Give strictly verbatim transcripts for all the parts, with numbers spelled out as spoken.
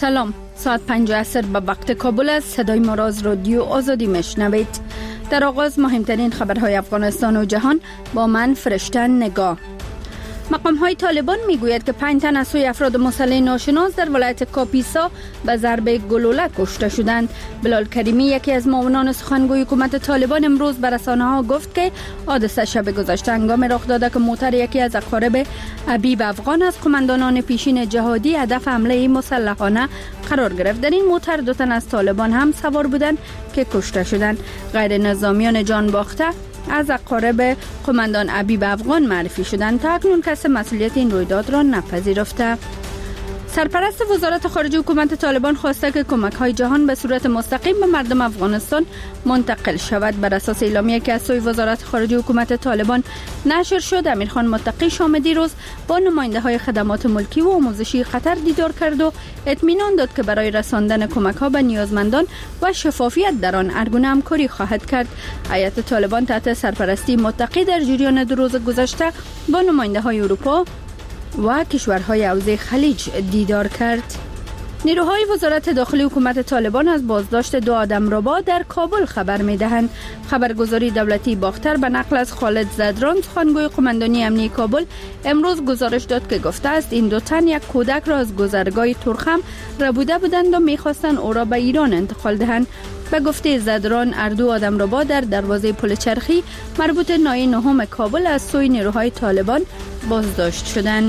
سلام، ساعت پنج عصر به وقت کابل است. صدای ما را از رادیو آزادی میشنوید. در آغاز مهمترین خبرهای افغانستان و جهان با من فرشتن نگاه. مقام های طالبان میگوید که پنج تن از سوی افراد مسلح ناشناس در ولایت کاپیسا به ضرب گلوله کشته شدند. بلال کریمی، یکی از معاونان سخنگوی حکومت طالبان، امروز به رسانه‌ها گفت که حادثه شب گذشته هنگام رخ داده که موتر یکی از اقارب حبیب افغان از قماندانان پیشین جهادی هدف حمله مسلحانه قرار گرفت. در این موتر دو تن از طالبان هم سوار بودند که کشته شدند. غیر نظامیان جان باخته از اقارب قماندان حبیب افغان معرفی شدند. تا اکنون کسی مسئولیت این رویداد را نپذیرفته. سرپرست وزارت خارجه حکومت طالبان خواسته که کمک‌های جهان به صورت مستقیم به مردم افغانستان منتقل شود. بر اساس اعلامیه‌ای که از سوی وزارت خارجه حکومت طالبان نشر شد، امیرخان متقی شام دیروز با نماینده‌های خدمات ملکی و آموزشی قطر دیدار کرد و اطمینان داد که برای رساندن کمک‌ها به نیازمندان و شفافیت در آن هر گونه همکاری خواهد کرد. هیئت طالبان تحت سرپرستی متقی در جریان دو روز گذشته با نماینده‌های اروپا و کشورهای حوزه خلیج دیدار کرد. نیروهای وزارت داخلی حکومت طالبان از بازداشت دو آدمربا در کابل خبر می‌دهند. خبرگزاری دولتی باختر به نقل از خالد زدران، سخنگوی قماندانی امنیتی کابل، امروز گزارش داد که گفته است این دو تن یک کودک را از گذرگاه ترخم ربوده بودند و می‌خواستند او را به ایران انتقال دهند. به گفته زدران، هر دو آدمربا در دروازه پل چرخی مربوط ناحیه نهم کابل از سوی نیروهای طالبان بازداشت شدند.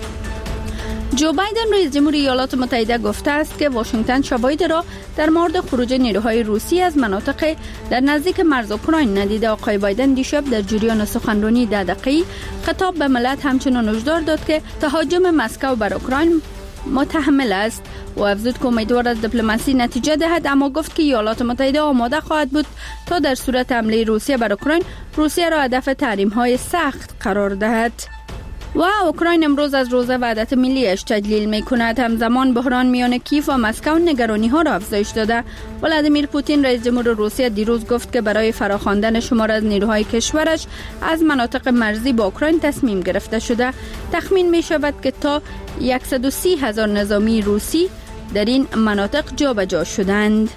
جو بایدن رئیس جمهور ایالات متحده گفته است که واشنگتن شواهد را در مورد خروج نیروهای روسی از مناطق در نزدیک مرز اوکراین ندیده. آقای بایدن دیشب در جریان سخنرانی ده دقیقه‌ای خطاب به ملت همچنان هشدار داد که تهاجم مسکو بر اوکراین متحمل است و افزود که امیدوار است دیپلماسی نتیجه دهد، اما گفت که ایالات متحده آماده خواهد بود تا در صورت حمله روسیه بر اوکراین روسیه را هدف تحریم‌های سخت قرار دهد. و اوکراین امروز از روز وحدت ملیش تجلیل می‌کند. همزمان بحران میان کیف و مسکو نگرانی‌ها را افزایش داده. ولادیمیر پوتین رئیس جمهور روسیه دیروز گفت که برای فراخواندن شمار از نیروهای کشورش از مناطق مرزی با اوکراین تصمیم گرفته شده. تخمین می‌شود که تا صد و سی هزار نظامی روسی در این مناطق جابجا شدند.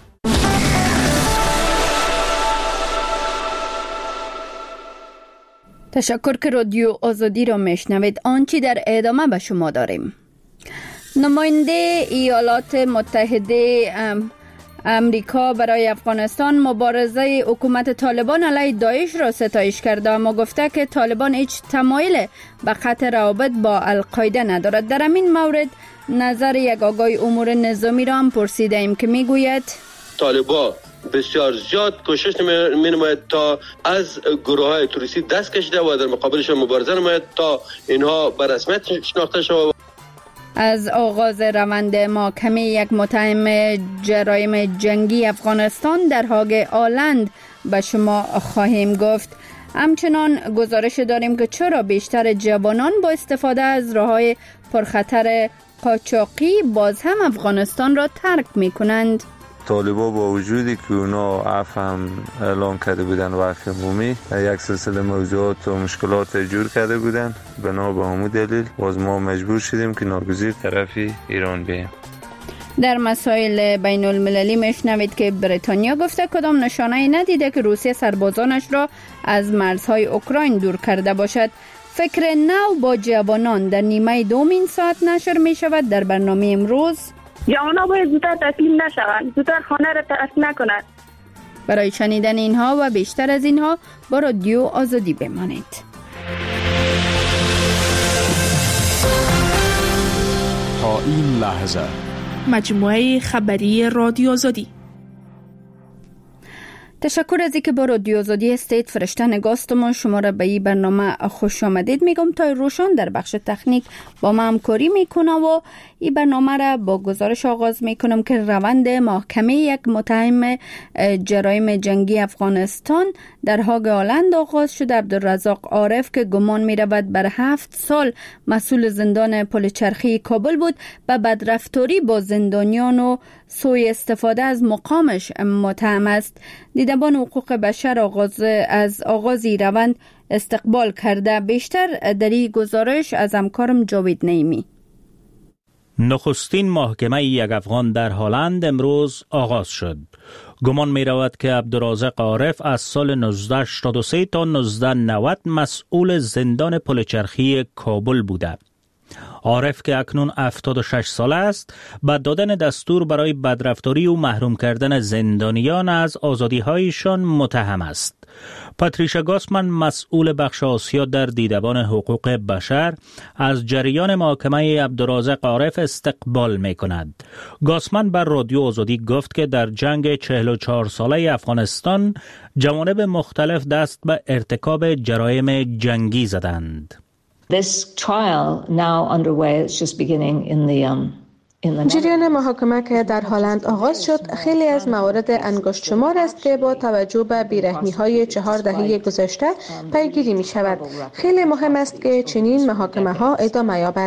تشکر که رادیو آزادی را میشنوید. آنچه در ادامه به شما داریم. نماینده ایالات متحده امریکا برای افغانستان مبارزه حکومت طالبان علیه داعش را ستایش کرده، اما گفته که طالبان هیچ تمایل به قطع روابط با القاعده ندارد. در همین مورد نظر یک آگای امور نظامی را هم پرسیده ایم که میگوید طالبان بسیار زیاد کوشش می نماید تا از گروه های توریستی دست کشیده و در مقابلشان مبارزه نماید تا اینها به رسمیت شناخته شود. از آغاز روند محاکمه یک متهم جرایم جنگی افغانستان در هاگ آلند به شما خواهیم گفت. همچنان گزارش داریم که چرا بیشتر جوانان با استفاده از راه‌های پرخطر قاچاقی باز هم افغانستان را ترک می کنند. طالبا با وجودی که اونا عفو هم اعلام کرده بودن و عفو عمومی، یک سلسله موضوعات و مشکلات جور کرده بودن. بنا به همون دلیل باز ما مجبور شدیم که ناگزیر طرفی ایران بیاییم. در مسائل بین المللی میشنوید که بریتانیا گفته کدام نشانه‌ای ندیده که روسیه سربازانش را از مرزهای اوکراین دور کرده باشد. فکر نو با جوانان در نیمه دوم این ساعت نشر می شود. در برنامه امروز جوانا باید زودتر تسلیم نشوند، زودتر خانه را ترک نکنند. برای شنیدن اینها و بیشتر از اینها با رادیو آزادی بمانید. تا این لحظه مجموعه خبری رادیو آزادی. تشکر از اینکه با رادیو آزادی هستید. فرشته نگاستم شما را به این برنامه خوش آمدید میگم. تا روشن در بخش تکنیک با ما همکاری میکنه و این برنامه را با گزارش آغاز میکنم که روند محاکمه یک متهم جرایم جنگی افغانستان در هاگ آلند آغاز شد. عبدالرزاق عارف که گمان میرود بر هفت سال مسئول زندان پل چرخی کابل بود و بدرفتاری با زندانیان و سوء استفاده از مقامش متهم است. دیدبان حقوق بشر آغاز از آغازی روند استقبال کرده. بیشتر در این گزارش از همکارم جاوید نعیمی. نخستین محاکمه یک افغان در هلند امروز آغاز شد. گمان می رود که عبدالرازق عارف از سال نوزده هشتاد و سه تا نوزده نود مسئول زندان پلچرخی کابل بوده. عارف که اکنون هفتاد و شش ساله است، با دادن دستور برای بدرفتاری و محروم کردن زندانیان از آزادی‌هایشان متهم است. پاتریشا گاسمن مسئول بخش آسیا در دیدبان حقوق بشر از جریان محاکمه عبدالرازق عارف استقبال می کند. گاسمن بر رادیو آزادی گفت که در جنگ چهل و چهار ساله افغانستان جوانب مختلف دست به ارتکاب جرایم جنگی زدند. This trial now underway, it's just beginning in the um جریان محاکمه که در هلند آغاز شد خیلی از موارد انگشت شمار است که با توجه به بیرحمی‌های چهار دهه گذشته پیگیری می شود. خیلی مهم است که چنین محاکمه ها ادامه یابد.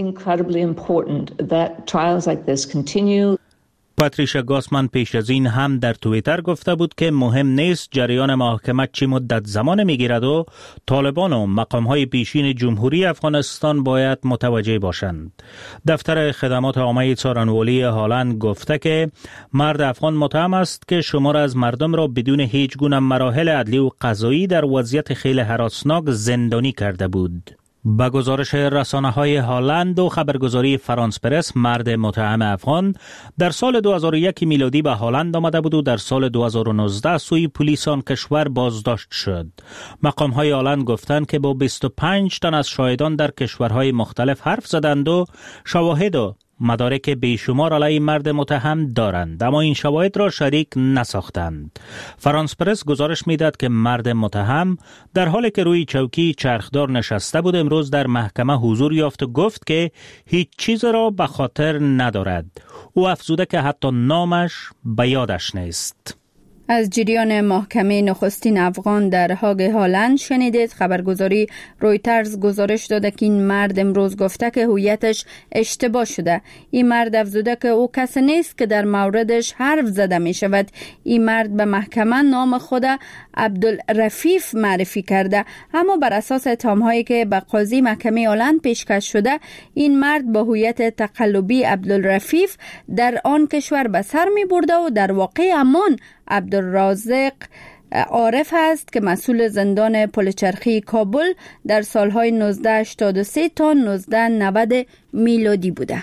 پاتریشا گاسمن پیش از این هم در توییتر گفته بود که مهم نیست جریان محاکمه چی مدت زمان میگیرد و طالبان و مقام‌های پیشین جمهوری افغانستان باید متوجه باشند. دفتر خدمات عامه څارنوالی هلند گفته که مرد افغان متهم است که شمار از مردم را بدون هیچ گونه مراحل عدلی و قضایی در وضعیت خیلی هراسناک زندانی کرده بود. با گزارش رسانه‌های هلند و خبرگزاری فرانس پرس، مرد متهم افغان در سال دو هزار و یک میلادی به هلند آمده بود و در سال دو هزار و نوزده سوی پلیس آن کشور بازداشت شد. مقام‌های هلند گفتند که با بیست و پنج تن از شاهدان در کشورهای مختلف حرف زدند و شواهد و مدارک بیشمار علیه مرد متهم دارند، اما این شواهد را شریک نساختند. فرانس پرس گزارش میداد که مرد متهم در حالی که روی چوکی چرخدار نشسته بود امروز در محکمه حضور یافت و گفت که هیچ چیز را به خاطر ندارد. او افزوده که حتی نامش به یادش نیست. از جریان محکمه نخستین افغان در هاگ هلند شنیدید. خبرگزاری رویترز گزارش داده که این مرد امروز گفته که هویتش اشتباه شده. این مرد افزوده که او کسی نیست که در موردش حرف زده می شود. این مرد به محکمه نام خود عبدالرفیف معرفی کرده، اما بر اساس اتهام‌هایی که به قاضی محکمه هلند پیشکش شده، این مرد با هویت تقلبی عبدالرفیف در آن کشور به سر می برده و در واقع همان عبدالرازق عارف است که مسئول زندان پلچرخی کابل در سالهای نوزده هشتاد و سه تا نوزده نود میلادی بوده.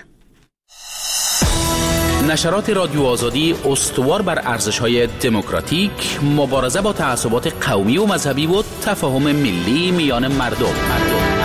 نشرات رادیو آزادی استوار بر ارزش‌های دموکراتیک، مبارزه با تعصبات قومی و مذهبی و تفاهم ملی میان مردم. مردم.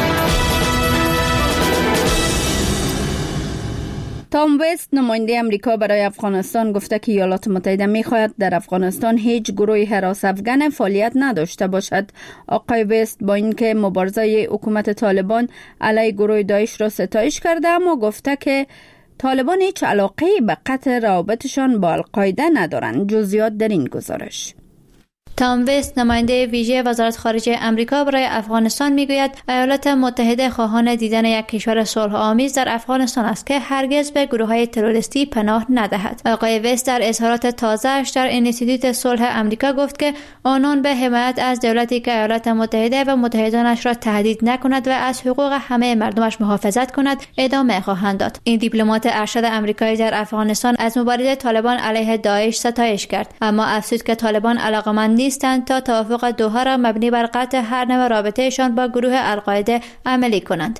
تام وست نماینده امریکا برای افغانستان گفته که ایالات متحده می‌خواهد در افغانستان هیچ گروه حراس افغان فعالیت نداشته باشد. آقای وست با اینکه مبارزه حکومت طالبان علیه گروه داعش را ستایش کرده، اما گفته که طالبان هیچ علاقه‌ای به قطع روابطشان با القاعده ندارند. جزئیات در این گزارش. تام وست نماینده ویژه وزارت خارجه آمریکا برای افغانستان میگوید ایالات متحده خواهان دیدن یک کشور صلح آمیز در افغانستان است که هرگز به گروه‌های تروریستی پناه ندهد. آقای وست در اظهارات تازه‌اش در انستیتوت صلح آمریکا گفت که آنان به حمایت از دولتی که ایالات متحده و متحدانش را تهدید نکند و از حقوق همه مردمش محافظت کند ادامه خواهند داد. این دیپلمات ارشد آمریکایی در افغانستان از مبارزه طالبان علیه داعش ستایش کرد، اما افزود که طالبان علاقمند نیستند تا توافق دوحه را مبنی بر قطع هر نوع رابطهشان با گروه القاعده عملی کنند.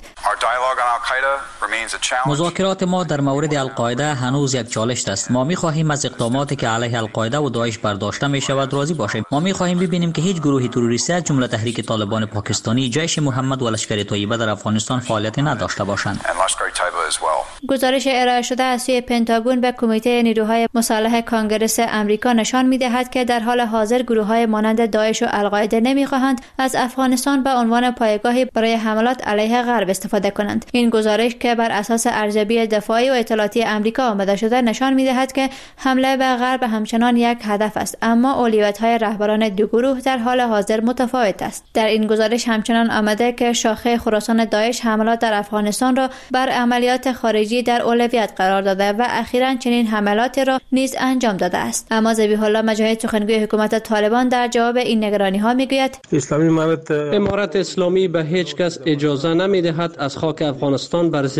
مذاکرات ما در مورد القاعده هنوز یک چالش است. ما می‌خواهیم از اقداماتی که علیه القاعده و داعش برداشته می‌شود راضی باشیم. ما می‌خواهیم ببینیم که هیچ گروه تروریستی از جمله تحریک طالبان پاکستانی، جیش محمد و لشکر طیبه در افغانستان فعالیت نداشته باشند. گزارش ارائه شده از سوی پنتاگون به کمیته نیروهای مسلح کانگرس آمریکا نشان می‌دهد که در حال حاضر گروه‌های مانند داعش و القاعده نمی‌خواهند از افغانستان به عنوان پایگاهی برای حملات علیه غرب استفاده کنند. این گزارش که بر اساس ارزیابی دفاعی و اطلاعاتی آمریکا آماده شده نشان می‌دهد که حمله به غرب همچنان یک هدف است، اما اولویت‌های رهبران دو گروه در حال حاضر متفاوت است. در این گزارش همچنان آمده که شاخه خراسان داعش حملات در افغانستان را بر عملیات خارجی در اولویت قرار داده و اخیراً چنین حملاتی را نیز انجام داده است. اما ذبیح الله مجاهد سخنگوی حکومت طالبان در جواب این نگرانی‌ها میگوید اسلامی امارت اسلامی به هیچ کس اجازه نمی‌دهد از خاک افغانستان بر ضد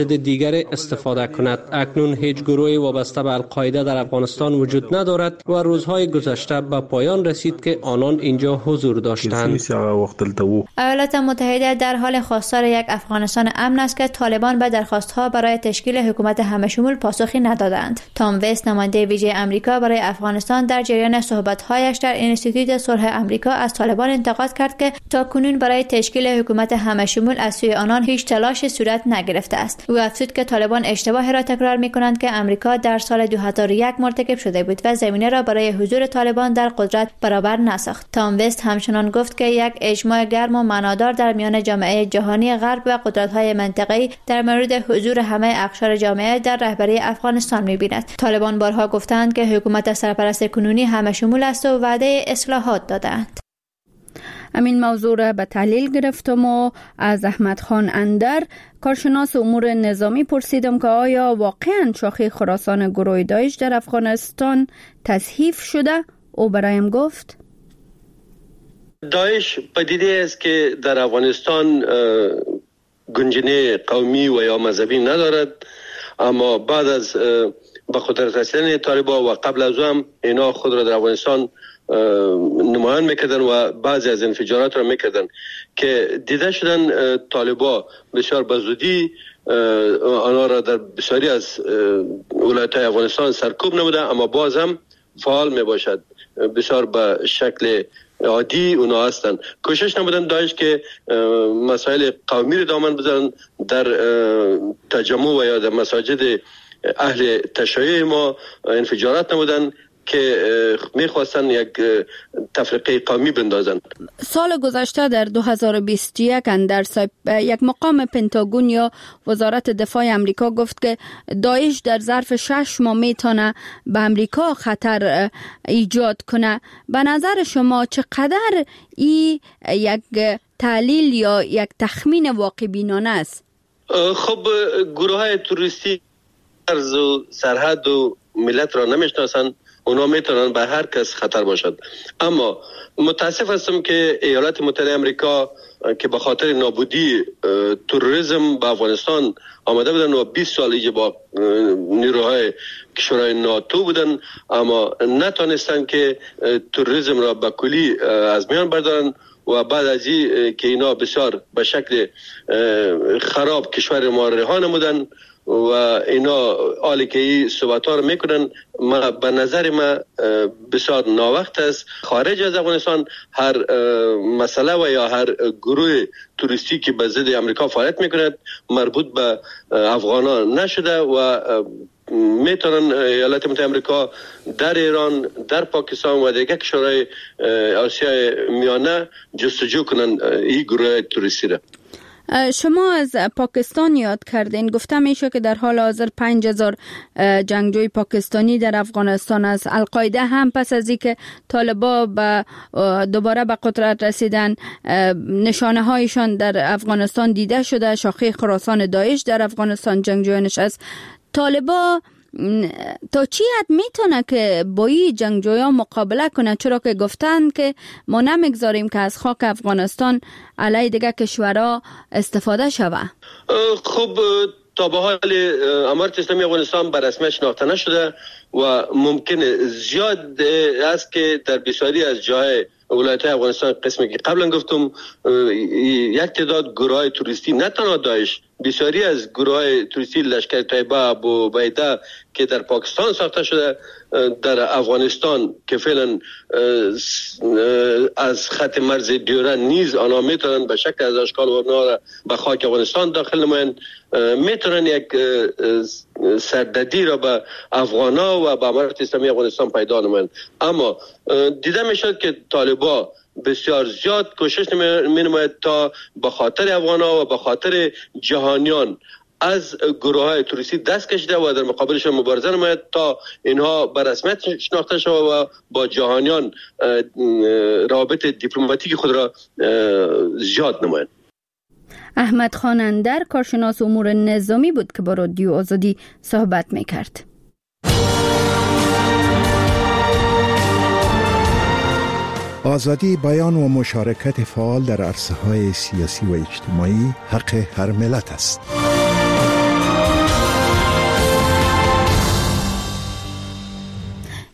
ضد دیگری استفاده کند. اکنون هیچ گروهی وابسته به القاعده در افغانستان وجود ندارد و روزهای گذشته به پایان رسید که آنان اینجا حضور داشتند. ایالات متحده در حال خواستار یک افغانستان امن است که طالبان به درخواست‌ها برای تشکیل حکومت همه‌شمول پاسخی ندادند. تام وست نماینده ویژه آمریکا برای افغانستان در جریان صحبت‌هایش در اینستیتوت صلح آمریکا از طالبان انتقاد کرد که تاکنون برای تشکیل حکومت همه‌شمول از سوی آنان هیچ تلاشی صورت نگرفته است. او افزود که طالبان اشتباهی را تکرار می‌کنند که آمریکا در سال دو هزار و یک مرتکب شده بود و زمینه را برای حضور طالبان در قدرت برابر نساخت. تام وست همچنان گفت که یک اجماع گرم و معنادار در میان جامعه جهانی غرب و قدرت‌های منطقه‌ای در مورد حضور همه اقشار جامعه در رهبری افغانستان می‌بیند. طالبان بارها گفتند که حکومت سرپرست کنونی همه‌شمول است و وعده اصلاحات دادند. همین موضوع را به تحلیل گرفتم و از احمد خان اندر کارشناس امور نظامی پرسیدم که آیا واقعاً شاخه خراسان گروه داعش در افغانستان تضعیف شده؟ او برایم گفت داعش پدیده است که در افغانستان گنجینه قومی و یا مذهبی ندارد، اما بعد از به قدرت رسیدن طالبان و قبل از هم اینا خود را در افغانستان نمایان میکردن و بعضی از انفجارات را میکردن که دیده شدن طالبان بسیار بزودی آنها را در بسیاری از ولایت‌های افغانستان سرکوب نموده، اما باز هم فعال میباشد. بسیار به شکل عادی اونا هستند. کوشش نمودن داعش که مسائل قومی را دامن بزنن در تجمع و یا در مساجد اهل تشیع ما انفجارات نمودن که میخواستن یک تفرقه قومی بندازن. سال گذشته در دو هزار و بیست و یک اندر یک مقام پنتاگون یا وزارت دفاع امریکا گفت که داعش در ظرف شش ماه میتونه به امریکا خطر ایجاد کنه. به نظر شما چقدر این یک تحلیل یا یک تخمین واقع بینانه است؟ خب گروه های توریستی ارز و سرحد و ملت را نمیشناسن، اونا میتونن به هر کس خطر باشد. اما متاسف هستم که ایالات متحده امریکا که به خاطر نابودی تروریسم به افغانستان آمده بودن و بیست سال ایجا با نیروهای کشورهای ناتو بودن، اما نتونستن که تروریسم را به کلی از میان بردارن و بعد از این که اینا بسیار به شکل خراب کشور ما رها نمودن و اینا حالی که این صحبت ها رو میکنن، ما به نظر ما بسیار ناوقت است خارج از افغانستان هر مسئله و یا هر گروه توریستی که به ضد امریکا فعالیت میکند مربوط به افغانان نشده و میتونن ایالات متحده امریکا در ایران، در پاکستان و دیگر کشورهای آسیای میانه جستجو کنن این گروه توریستی را. شما از پاکستان یاد کردین، گفته میشه که در حال حاضر پنج هزار جنگجوی پاکستانی در افغانستان است. القاعده هم پس از اینکه طالبان به دوباره به قدرت رسیدن نشانه هایشان در افغانستان دیده شده. شاخه خراسان داعش در افغانستان جنگجویانش است. طالبان تا چی حد میتونه که با این جنگجویان مقابله کنه، چرا که گفتن که ما نمیگذاریم که از خاک افغانستان علیه دیگه کشورها استفاده شوه؟ خب تا به حال امارت اسلامی افغانستان به رسمیت شناخته نشده و ممکنه زیاد است که در بسیاری از جای ولایت افغانستان قسمی که قبلا گفتم یک تعداد گروه توریستی نه تنها داعش، بسیاری از گروه توریستی لشکر طیبه، ابو عبیده که در پاکستان ساخته شده در افغانستان که فعلا از خط مرز دیوره نیز آنها میتونن به شکل از اشکال و را به خاک افغانستان داخل نمایند، میتونن یک سردردی را به افغانا و به امارت اسلامی افغانستان پیدا نمایند. اما دیده میشد که طالبان بسیار زیاد کوشش می نماید تا به خاطر افغانا و به خاطر جهانیان از گروه های توریستی دست کشیده و در مقابلشان مبارزه نماید تا اینها به رسمیت شناخته شود و با جهانیان روابط دیپلماتیک خود را زیاد نماید. احمد خان اندر کارشناس امور نظامی بود که با رادیو آزادی صحبت میکرد. آزادی بیان و مشارکت فعال در عرصه‌های سیاسی و اجتماعی حق هر ملت است.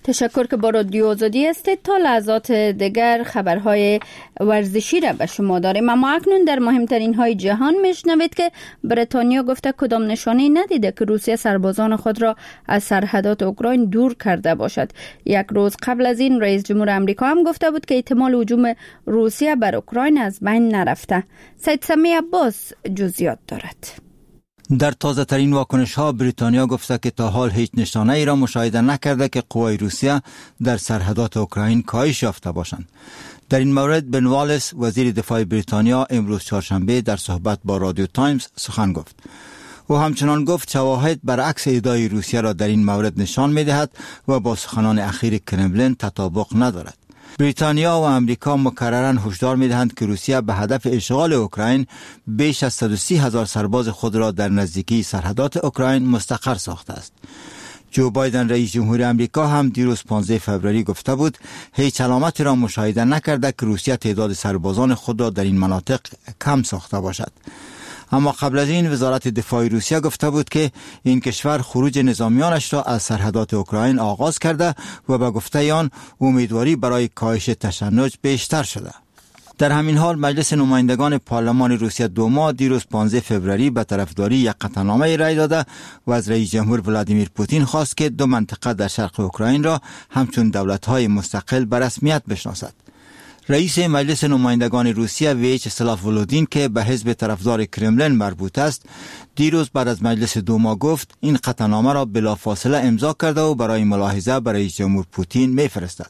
تشکر که با رادیو آزادی هستید. تا لحظات دیگر خبرهای ورزشی را به شما داریم. اما اکنون در مهمترین های جهان میشنوید که بریتانیا گفته کدام نشانه ندیده که روسیه سربازان خود را از سرحدات اوکراین دور کرده باشد. یک روز قبل از این رئیس جمهور آمریکا هم گفته بود که احتمال هجوم روسیه بر اوکراین از بین نرفته. سید سمی عباس جزئیات دارد. در تازه ترین واکنش ها بریتانیا گفته که تا حال هیچ نشانه ای را مشاهده نکرده که قوای روسیه در سرحدات اوکراین کاهش یافته باشند. در این مورد بن والیس وزیر دفاع بریتانیا امروز چهارشنبه در صحبت با رادیو تایمز سخن گفت. او همچنان گفت شواهد برعکس ادعای روسیه را در این مورد نشان می‌دهد و با سخنان اخیر کرملین تطابق ندارد. بریتانیا و امریکا مکرراً هشدار می‌دهند که روسیه به هدف اشغال اوکراین بیش از صد و سی هزار سرباز خود را در نزدیکی سرحدات اوکراین مستقر ساخته است. جو بایدن رئیس جمهور آمریکا هم دیروز پانزده فوریه گفته بود هیچ علامتی را مشاهده نکرده که روسیه تعداد سربازان خود را در این مناطق کم ساخته باشد. اما قبل از این وزارت دفاع روسیه گفته بود که این کشور خروج نظامیانش را از سرحدات اوکراین آغاز کرده و به گفته آن امیدواری برای کاهش تشنج بیشتر شده. در همین حال مجلس نمایندگان پارلمان روسیه دوما دیروز پانزده فوریه به طرفداری یک قطعنامه رای داده و از رئیس جمهور ولادیمیر پوتین خواست که دو منطقه در شرق اوکراین را همچون دولت‌های مستقل به رسمیت بشناسد. رئیس مجلس نمایندگان روسیه ویاچسلاو ولودین که به حزب طرفدار کرملین مربوط است دیروز بعد از مجلس دوما گفت این قطعنامه را بلافاصله امضا کرده و برای ملاحظه برای رئیس جمهور پوتین می‌فرستد.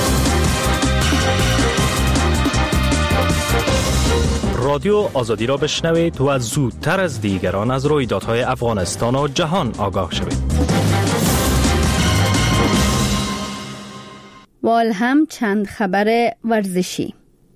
رادیو آزادی را بشنوید و زودتر از دیگران از رویدادهای افغانستان و جهان آگاه شوید. وال هم چند خبر ورزشی.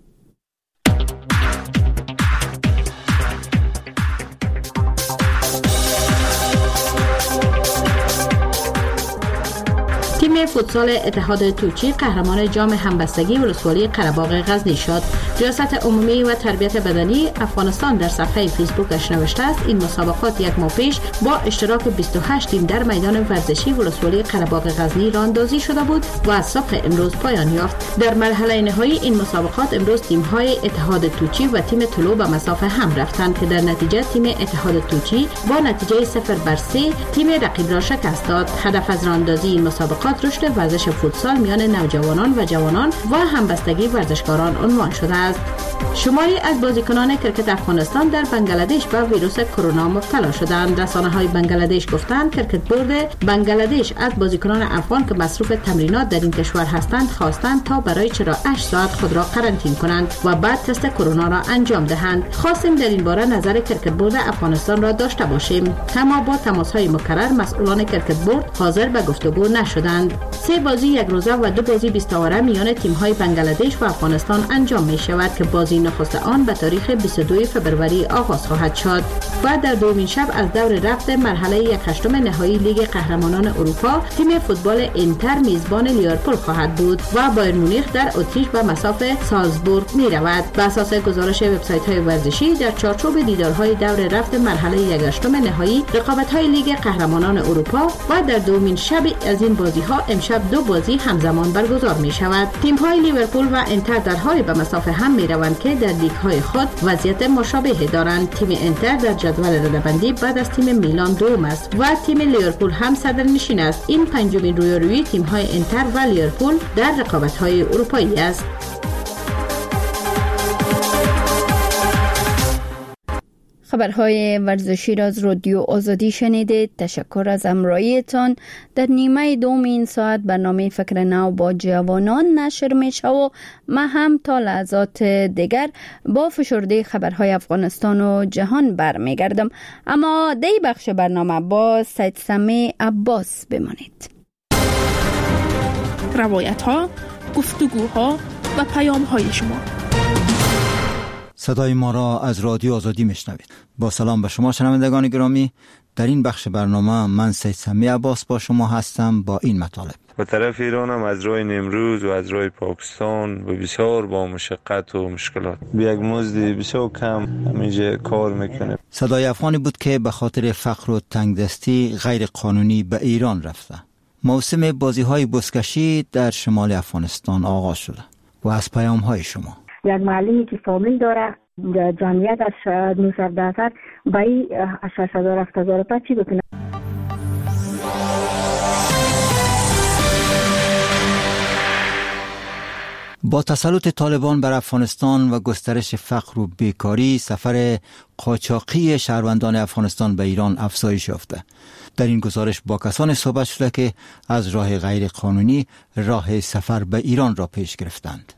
تیم فوتسال اتحاد توچی قهرمان جام همبستگی ولسوالی قره‌باغ غزنی شد. ریاست عمومی و تربیت بدنی افغانستان در صفحه فیسبوکش نوشته است این مسابقات یک ماه پیش با اشتراک بیست و هشت تیم در میدان ورزشی ولسوالی قره‌باغ غزنی راهاندازی شده بود و از صبح امروز پایان یافت. در مرحله نهایی این مسابقات امروز تیم‌های اتحاد توچی و تیم طلوع به مسافه هم رفتند که در نتیجه تیم اتحاد توچی با نتیجه صفر بر سه تیم رقیب را شکست داد. هدف از راهاندازی این مسابقات رشد ورزش فوتسال میان نوجوانان و جوانان و همبستگی ورزشکاران عنوان شده است. شماری از بازیکنان کرکت افغانستان در بنگلادش به ویروس کرونا مبتلا شدند. رسانه‌های بنگلادش گفتند کرکت بورد بنگلادش از بازیکنان افغان که مصروف تمرینات در این کشور هستند خواستند تا برای چرا هشت ساعت خود را قرنطینه کنند و بعد تست کرونا را انجام دهند. خواستیم در این باره نظر کرکت بورد افغانستان را داشته باشیم، اما با تماس‌های مکرر مسئولان کرکت بورد حاضر به گفتگو نشدند. سه بازی یک روزه و دو بازی بیست اوره میان تیم‌های بنگلادش و افغانستان انجام می شود که بازی نخست آن به تاریخ بیست و دو فوریه آغاز خواهد شد و در دومین شب از دور رفت مرحله یک هشتم نهایی لیگ قهرمانان اروپا تیم فوتبال اینتر میزبان لیورپول خواهد بود و بایر مونیخ در اتریش به مسافه سالزبورگ می رود. بر اساس گزارش وبسایت‌های ورزشی در چارچوب دیدارهای دور رفت مرحله یک هشتم نهایی رقابت‌های لیگ قهرمانان اروپا و در دومین شب از این بازی‌ها امشب دو بازی همزمان برگزار می شود. تیم‌های لیورپول و اینتر در حال به مسافه هم می روند که در لیگ‌های خود وضعیت مشابهی دارند. تیم اینتر در جدول رده‌بندی بعد از تیم میلان دوم است و تیم لیورپول هم صدرنشین است. این پنجمین رویارویی تیم‌های اینتر و لیورپول در رقابت‌های اروپایی است. خبرهای ورزشی را از رادیو آزادی شنیدید. تشکر از همراهیتان. در نیمه دوم این ساعت برنامه فکر نو با جوانان نشر می شود و ما هم تا لحظات دیگر با فشرده خبرهای افغانستان و جهان برمی گردم. اما دی بخش برنامه با سید سمی عباس بمانید. روایت ها، گفتگوها و پیام های شما. صدای ما را از رادیو آزادی میشنوید. با سلام به شما شنوندگان گرامی. در این بخش برنامه من سید سمی عباس با شما هستم با این مطالب. و طرف ایران هم از راه نیمروز و از راه پاکستان و بسیار با مشقت و مشکلات به یک مزد بسیار کم همیشه کار میکنه. صدای افغانی بود که به خاطر فقر و تنگدستی غیر قانونی به ایران رفته. موسم بازی های بزکشی در شمال افغانستان آغاز شده و از پیام های شما. یک معلمی که فامیل داره جمعیت از نهصد درصد بایی از شش هزار هفت هزار تا چی بکنه؟ با تسلط طالبان بر افغانستان و گسترش فقر و بیکاری، سفر قاچاقی شهروندان افغانستان به ایران افزایش یافته. در این گزارش با کسانی صحبت شده که از راه غیر قانونی راه سفر به ایران را پیش گرفتند.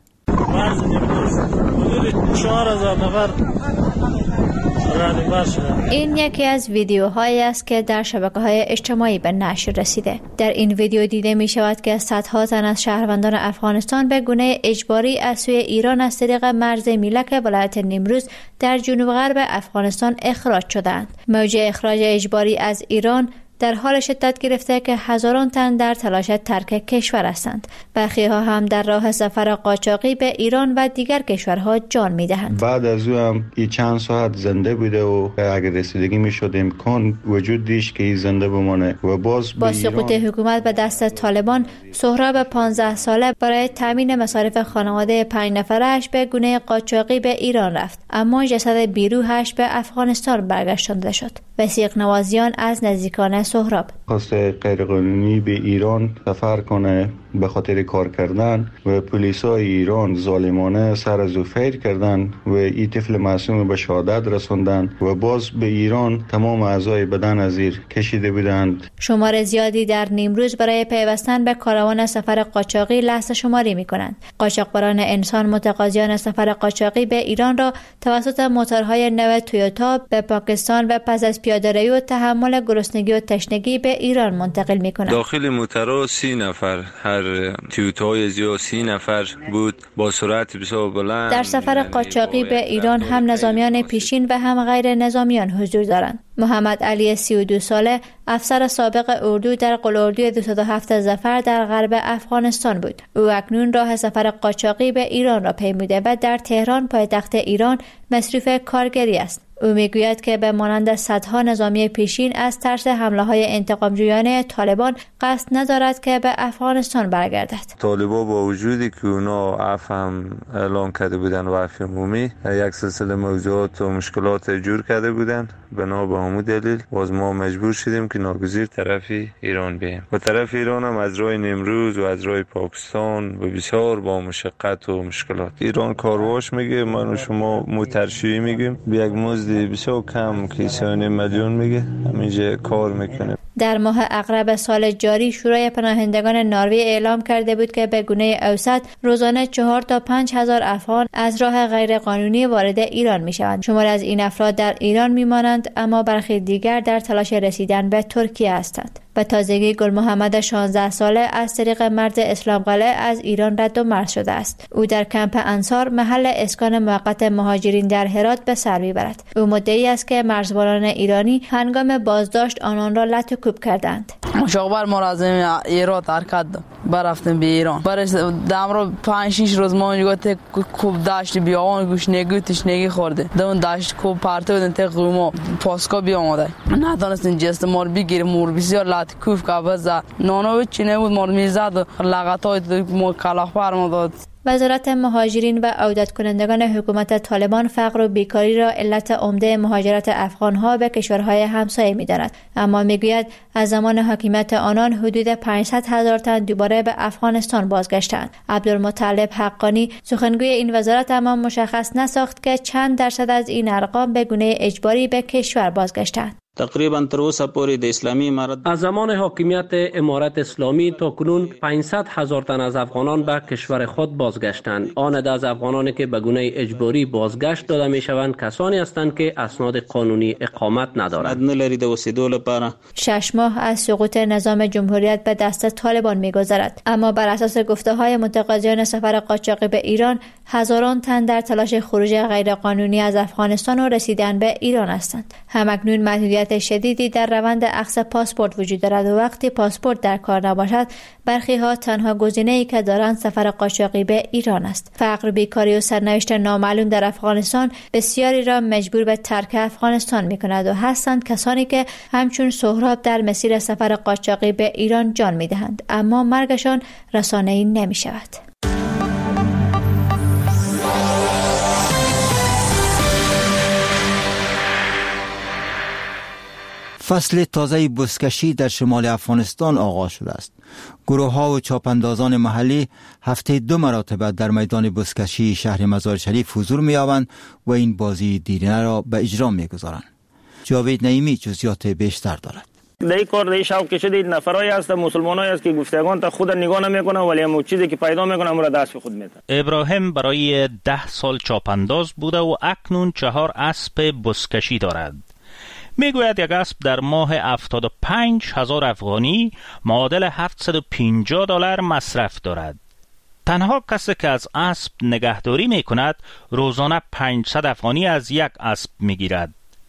این یکی از ویدیوهایی است که در شبکه‌های اجتماعی به نشر رسیده. در این ویدیو دیده می شود که صدها تن از شهروندان افغانستان به گونه اجباری از سوی ایران از طریق مرز میلک ولایت نیمروز در جنوب غرب افغانستان اخراج شدند. موج اخراج اجباری از ایران در حال شدت گرفته که هزاران تن در تلاش ترک کشور هستند. برخی ها هم در راه سفر قاچاقی به ایران و دیگر کشورها جان می‌دهند. بعد از او هم این چند ساعت زنده بوده و اگر رسیدگی می‌شد امکان وجود داشت که این زنده بمانه و باز با سقوط حکومت به دست طالبان، سهراب پانزده ساله برای تامین مصارف خانواده پنج نفرش به گونه قاچاقی به ایران رفت، اما جسد بیروحش به افغانستان برگشتانده شد. وثیق نوازیان از نزدیکان سهراب خواست غیرقانونی به ایران سفر کنه به خاطر کار کردن و پلیسای ایران ظالمانه سر از او فیر کردن و این طفل معصوم به شهادت رسوندن و باز به ایران تمام اعضای بدن از زیر کشیده بودند. شمار زیادی در نیمروز برای پیوستن به کاروان سفر قاچاقی لحظه شماری می کنند. قاچاقبران انسان متقاضیان سفر قاچاقی به ایران را توسط موتورهای نو تویوتا به پاکستان و پس از پیاده‌روی و تحمل گرسنگی و تشنگی به ایران منتقل می کنند. داخل موتورها سی نفر، هر تویوتای زیاد سی نفر بود با سرعت بسیار بلند. در سفر قاچاقی به ایران هم نظامیان پیشین و هم غیر نظامیان حضور دارند. محمد علی سی و دو ساله افسر سابق اردو در قلاردوی دویست و هفت ظفر در غرب افغانستان بود. او اکنون راه سفر قاچاقی به ایران را پیموده و در تهران پایتخت ایران مصروف کارگری است. او میگوید که به مانند صدها نظامی پیشین از ترس حمله های انتقام جویانه طالبان قصد ندارد که به افغانستان برگردد. طالبان با وجودی که اونا عفو هم اعلان کرده بودن و عفو عمومی، یک سلسله موضوعات و مشکلات جور کرده بودن. بنا به همون دلیل باز ما مجبور شدیم که ناگزیر طرفی ایران بیم. و طرف ایران هم از راه نیمروز و از راه پاکستان و بسیار با مشقت و مشکلات. ایران کارواش میگه، من و شما موترشویی میگیم، به یک مزد بسیار کم که سه میلیون میگه، همینجا کار میکنه. در ماه اغرب سال جاری شورای پناهندگان نروژ اعلام کرده بود که به گونه اوسط روزانه چهار تا پنج هزار افغان از راه غیرقانونی وارد ایران میشوند. شماری از این افراد در ایران میمانند، اما برخی دیگر در تلاش رسیدن به ترکیه هستند. و تازگی گل محمد شانزده ساله از طریق مرز اسلام قلعه از ایران رد و مرز شده است. او در کمپ انصار محل اسکان موقت مهاجرین در هرات به سر میبرد. او مدعی است که مرزبانان ایرانی هنگام بازداشت آنان را لط و کوب کردند. مشاور مرازم ایران ترکت برفتم به ایران. برش دامرو پنج شش روز ما اونجا ته کوب داشت بیاون گوشنگی تشنگی خورده. دون داشت کوب پارته بدن ته قومو پاسکو بیامده. ندانستن جست مور بگیر مور بسیار لط کوب کابزا نونو چینه بود مور میزد لغتای مو کلاخ فرما داد. وزارت مهاجرین و عودت کنندگان حکومت طالبان فقر و بیکاری را علت عمده مهاجرت افغانها به کشورهای همسایه می‌داند، اما میگوید از زمان حاکمیت آنان حدود پانصد هزار تن دوباره به افغانستان بازگشتند. عبدالمطلب حقانی سخنگوی این وزارت اما مشخص نساخت که چند درصد از این ارقام به گونه اجباری به کشور بازگشتند. تقریبا تر اوسه پورې د اسلامي امارت از زمان حاکمیت امارت اسلامی تا کنون پانصد هزار تن از افغانان به کشور خود بازگشتند. آن از افغانانی که به گونه اجباری بازگشت داده میشوند کسانی هستند که اسناد قانونی اقامت ندارند. نلري د اوسېدو لپاره. شش ماه از سقوط نظام جمهوریت به دست طالبان میگذرد، اما بر اساس گفته‌های متقاضیان سفر قاچاقی به ایران هزاران تن در تلاش خروج غیرقانونی از افغانستان و رسیدن به ایران هستند. همکنون محدودیت محدودیت شدیدی در روند اخذ پاسپورت وجود دارد و وقتی پاسپورت در کار نباشد برخی ها تنها گزینه‌ای که دارند سفر قاچاقی به ایران است. فقر، بیکاری و سرنوشت نامعلوم در افغانستان بسیاری را مجبور به ترک افغانستان می‌کند و هستند کسانی که همچون سهراب در مسیر سفر قاچاقی به ایران جان می‌دهند اما مرگشان رسانه‌ای نمی‌شود. فصل تازه بزکشی در شمال افغانستان آغاز شده است. گروه ها و چاپاندازان محلی هفته دو مرتبه در میدان بزکشی شهر مزار شریف حضور می یابند و این بازی دیرینه را به اجرا می گذارند. جاوید نعیمی جزئیات بیشتر دارد. در این کار در شوق کشیده اید نفرایی هست مسلمانایی هست که گفتگان تا خود نگاه نمیکنن ولی همون چیزی که پیدا میکنن اون را دست به خود میتن. ابراهیم برای ده سال چاپانداز بوده و اکنون چهار اسب بزکشی دارد. میگوید یک اسب در ماه هفتاد و پنج هزار افغانی معادل هفتصد و پنجاه دلار مصرف دارد. تنها کسی که از اسب نگهداری میکند روزانه پانصد افغانی از یک اسب میگیرد.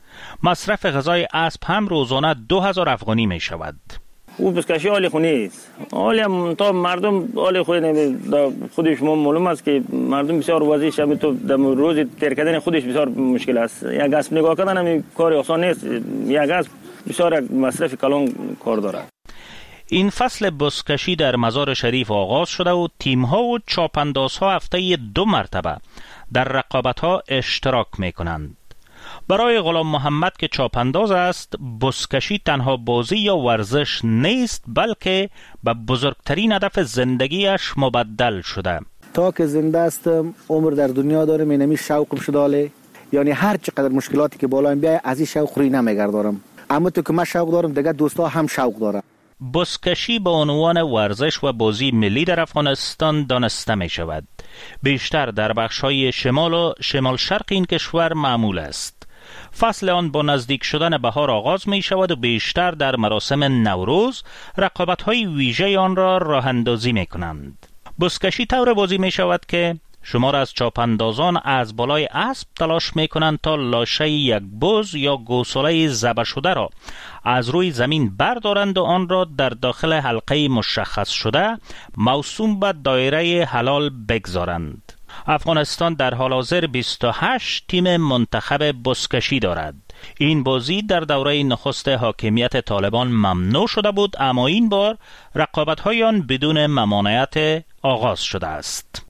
مصرف غذای اسب هم روزانه دو هزار افغانی می شود. او بزکشی حال خونی است. حالی هم تا مردم حال خود خودش معلوم است که مردم بسیار وضعیت شب تو در روز تیر کردن خودش بسیار مشکل است. یک اسب نگاه کردن هم کار آسان نیست. یک اسب بسیار یک مصرف کلان کار دارد. این فصل بزکشی در مزار شریف آغاز شده و تیم‌ها و چاپاندازها هفته دو مرتبه در رقابت‌ها اشتراک می‌کنند. برای غلام محمد که چاپانداز است، بزکشی تنها بازی یا ورزش نیست بلکه به بزرگترین هدف زندگیش مبدل شده. تا که زنده هستم عمر در دنیا دارم اینمی شوقم شداله، یعنی هر چقدر مشکلاتی که بالا بیای از این شوق روی نمیگردارم، اما تو که من شوق دارم دیگه دوستا هم شوق دارم. بزکشی به عنوان ورزش و بازی ملی در افغانستان دانسته می شود. بیشتر در بخش‌های شمال و شمال شرق این کشور معمول است. فصل آن با نزدیک شدن بهار آغاز می شود و بیشتر در مراسم نوروز رقابت‌های ویژه آن را راه اندازی می کنند. بزکشی طور بازی می شود که شمار از چاپاندازان از بالای اسب تلاش می کنند تا لاشه یک بز یا گوساله ذبح شده را از روی زمین بردارند و آن را در داخل حلقه مشخص شده موسوم به دایره حلال بگذارند. افغانستان در حال حاضر بیست و هشت تیم منتخب بزکشی دارد. این بازی در دوره نخست حاکمیت طالبان ممنوع شده بود اما این بار رقابت‌های آن بدون ممانعت آغاز شده است.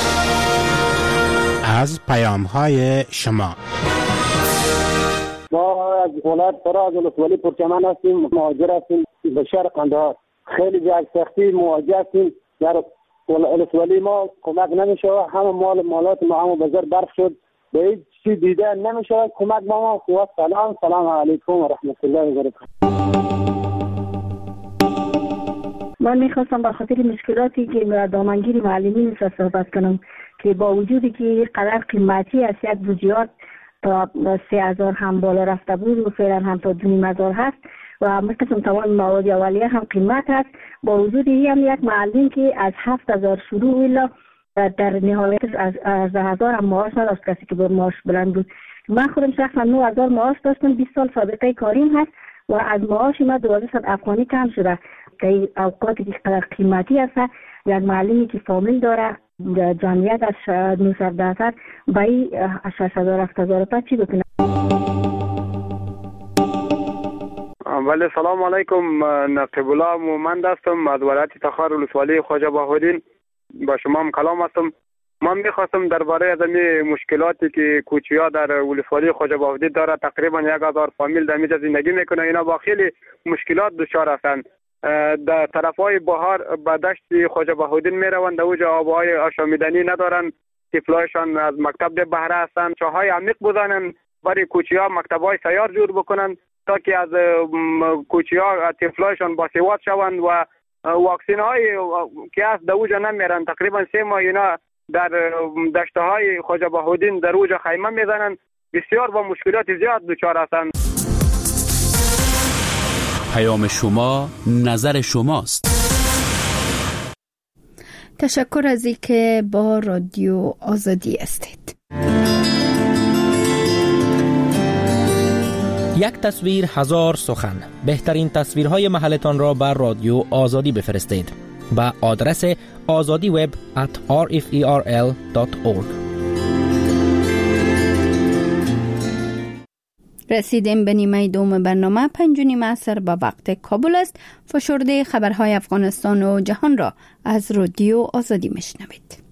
از پیام‌های شما ما از ولایت فراز ولسوالی پرچمن هستیم، مهاجر هستیم به شهر قندهار. خیلی جای سختی مواجه هستیم. در ولسوالی ما کمک نمیشه، همه مال مالات ما هم بازار برف شد، به هیچ چیز دیده نمیشه کمک با ما. و سلام سلام علیکم و رحمت الله و برکاته. من میخواستم به خاطر مشکلاتی که دامنگیری معلمین صحبت کنم که با وجودی که قدر قیمتی است، یک بودجات تا سه هزار هم بالا رفته بود و فعلا هم تا دو نیم هزار هست و مثل تمام مواد اولیه هم قیمت هست. با وجودی هم یک معلم که از هفت هزار شروع الا در نهایت از از هزار هم معاش نداشت، کسی که با معاش بلند بود. من خودم شخصا نه هزار معاش داشتم، بیست سال سابقه کاریم هست و از معاش من دوازده افغانی کم شده. که اوقاتی که قدر قیمتی هست، یک معلمی که فامیل داره جمعیت از نهصد درصد بایی شش هزار هفت هزار تا چی بکنه؟ بله سلام علیکم، نقیب الله مومند هستم از ولایت تخار ولسوالی خواجه بهاءالدین. با شما هم کلام هستم. من میخواستم درباره از این مشکلاتی که کوچیا در ولسوالی خواجه بهاءالدین داره، تقریبا یک هزار فامیل در اینجا زندگی میکنه، اینا با خیلی مشکلات دچار هستند. در طرفای بهار به دشت خواجه بهاءالدین میروند، اوجا آبهای آشامیدنی ندارن، طفلایشان از مکتب ده بهره هستند، چاهای عمیق بزنن برای کوچیا مکتبای سیار جور بکنن تا که از کوچیا طفلایشان باسواد شوند و واکسین های که از دوجا نمیرن. تقریبا سه ماه اینا در دشته های خواجه بهاءالدین در اوجا خیمه میزنن، بسیار با مشکلات زیاد دچار هستند. پیام شما نظر شماست. تشکر از اینکه با رادیو آزادی هستید. یک تصویر هزار سخن. بهترین تصویرهای محلتان را بر رادیو آزادی بفرستید با آدرس آزادی وب ات آر اف ای آر ال دات اورگ. رسیدیم به نیمه دوم برنامه. پنج و نیم عصر با وقت کابل است. فشرده خبرهای افغانستان و جهان را از رادیو آزادی میشنوید.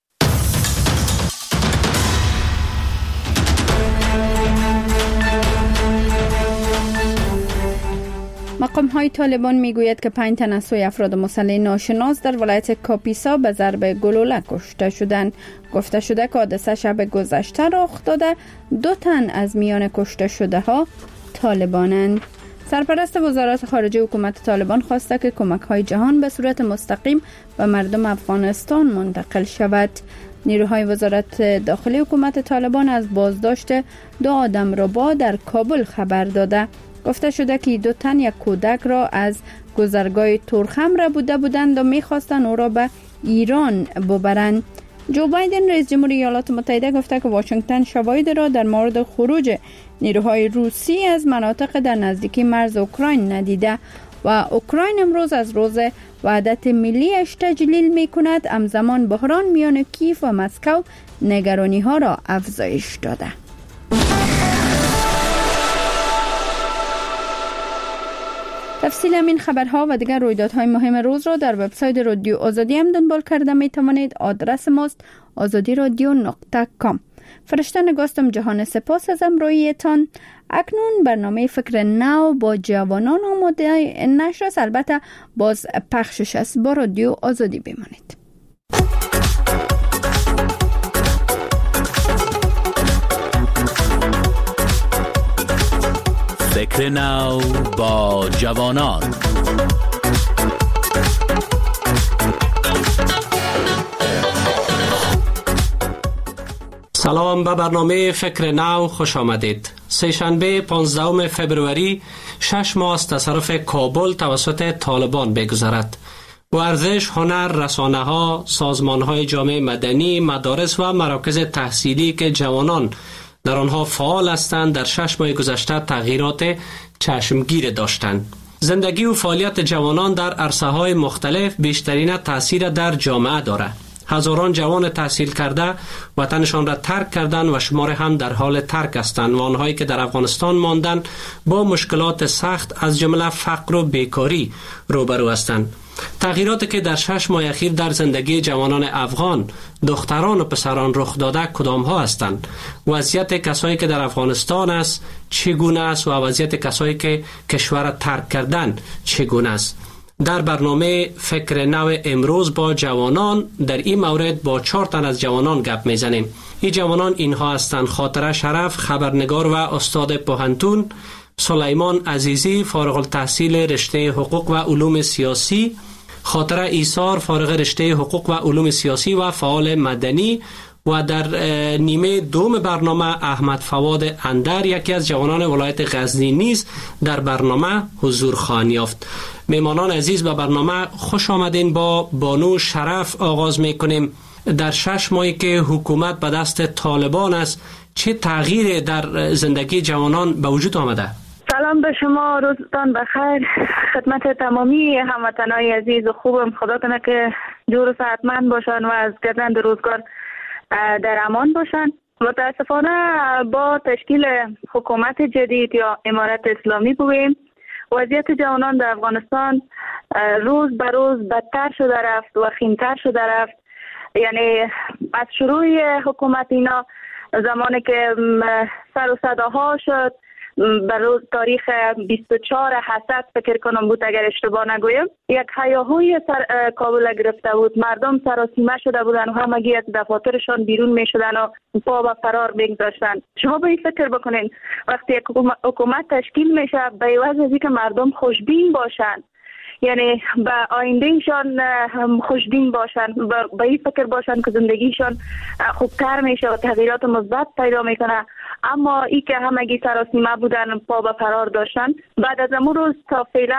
مقام های طالبان میگوید که پنج تن از سوی افراد مسلح ناشناس در ولایت کاپیسا به ضرب گلوله کشته شدند. گفته شده که حادثه شب گذشته رخ داده. دو تن از میان کشته شده ها طالبانند. سرپرست وزارت خارجه حکومت طالبان خواسته که کمک های جهان به صورت مستقیم به مردم افغانستان منتقل شود. نیروهای وزارت داخلی حکومت طالبان از بازداشت دو آدم ربا در کابل خبر داده. گفته شده که دو تن یک کودک را از گذرگاه تورخم بوده بودند و می‌خواستند او را به ایران ببرند. جو بایدن رئیس جمهور ایالات متحده گفته که واشنگتن شواهد را در مورد خروج نیروهای روسی از مناطق در نزدیکی مرز اوکراین ندیده و اوکراین امروز از روز وحدت ملیش تجلیل می‌کند. همزمان بحران میان کیف و مسکو نگرانی ها را افزایش داده. تفصیل این خبرها و دیگر رویدادهای مهم روز را در وبسایت رادیو آزادی هم دنبال کرده می توانید. آدرس ماست آزادی رادیو نقطه کام. فرشته نگاستم جهان سپاس از امرویتان. اکنون برنامه فکر نو با جوانان آماده نشر است. البته باز پخشش است. با رادیو آزادی بمانید. فکر نو با جوانان. سلام، به برنامه فکر نو خوش آمدید. سه‌شنبه پانزدهم فبروری شش ماه از تصرف کابل توسط طالبان بگذرد. ورزش، هنر، رسانه‌ها، سازمان‌های جامعه مدنی، مدارس و مراکز تحصیلی که جوانان در آنها فعال هستند در شش ماه گذشته تغییرات چشمگیر داشتند. زندگی و فعالیت جوانان در عرصه‌های مختلف بیشترین تأثیر در جامعه دارد. هزاران جوان تحصیل کرده وطنشان را ترک کردند و شمار هم در حال ترک هستند و آنهایی که در افغانستان ماندند با مشکلات سخت از جمله فقر و بیکاری روبرو هستند. تغییراتی که در شش ماه اخیر در زندگی جوانان افغان، دختران و پسران رخ داده کدام ها هستند؟ وضعیت کسایی که در افغانستان است چگونه است و وضعیت کسایی که کشور ترک کردند چگونه است؟ در برنامه فکر نو امروز با جوانان در این مورد با چهار تن از جوانان گپ میزنیم. این جوانان اینها هستند: خاطره شرف، خبرنگار و استاد پوهنتون، سلیمان عزیزی، فارغ التحصیل رشته حقوق و علوم سیاسی، خاطره ایثار، فارغ رشته حقوق و علوم سیاسی و فعال مدنی، و در نیمه دوم برنامه احمد فواد اندر، یکی از جوانان ولایت غزنی نیز در برنامه حضور خواهند یافت. مهمانان عزیز، به برنامه خوش آمدین. با بانو شرف آغاز میکنیم. در شش ماهی که حکومت به دست طالبان است چه تغییری در زندگی جوانان به وجود آمده؟ سلام به شما، روزتان بخیر. خدمت تمامی هموطنان عزیز و خوبم. خدا کنه که جور و صحتمند باشن و از گزند روزگار در امان باشن. متاسفانه با تشکیل حکومت جدید یا امارت اسلامی بگوییم، وضعیت جوانان در افغانستان روز به روز بدتر شده رفت و خیمتر شده رفت. یعنی از شروع حکومت اینا، زمانی که سر و صداها شد بر روز تاریخ بیست و چهار حسد فکر کنم بود اگر اشتباه نگویم، یک هیاهوی سر کابل گرفته بود. مردم سراسیمه شده بودن و همگی از دفاترشان بیرون می شدن و پا به فرار میگذاشتن. شما به این فکر بکنین وقتی یک حکومت تشکیل میشه به عوض از اینکه مردم خوشبین باشن، یعنی به آیندهشان خوشبین باشن، به این فکر باشن که زندگیشان خوبتر میشه و تغییرات مثبت پیدا میکنه، اما ای که همگی سراسیمه بودن پا به فرار داشتن. بعد از امون روز تا فعلا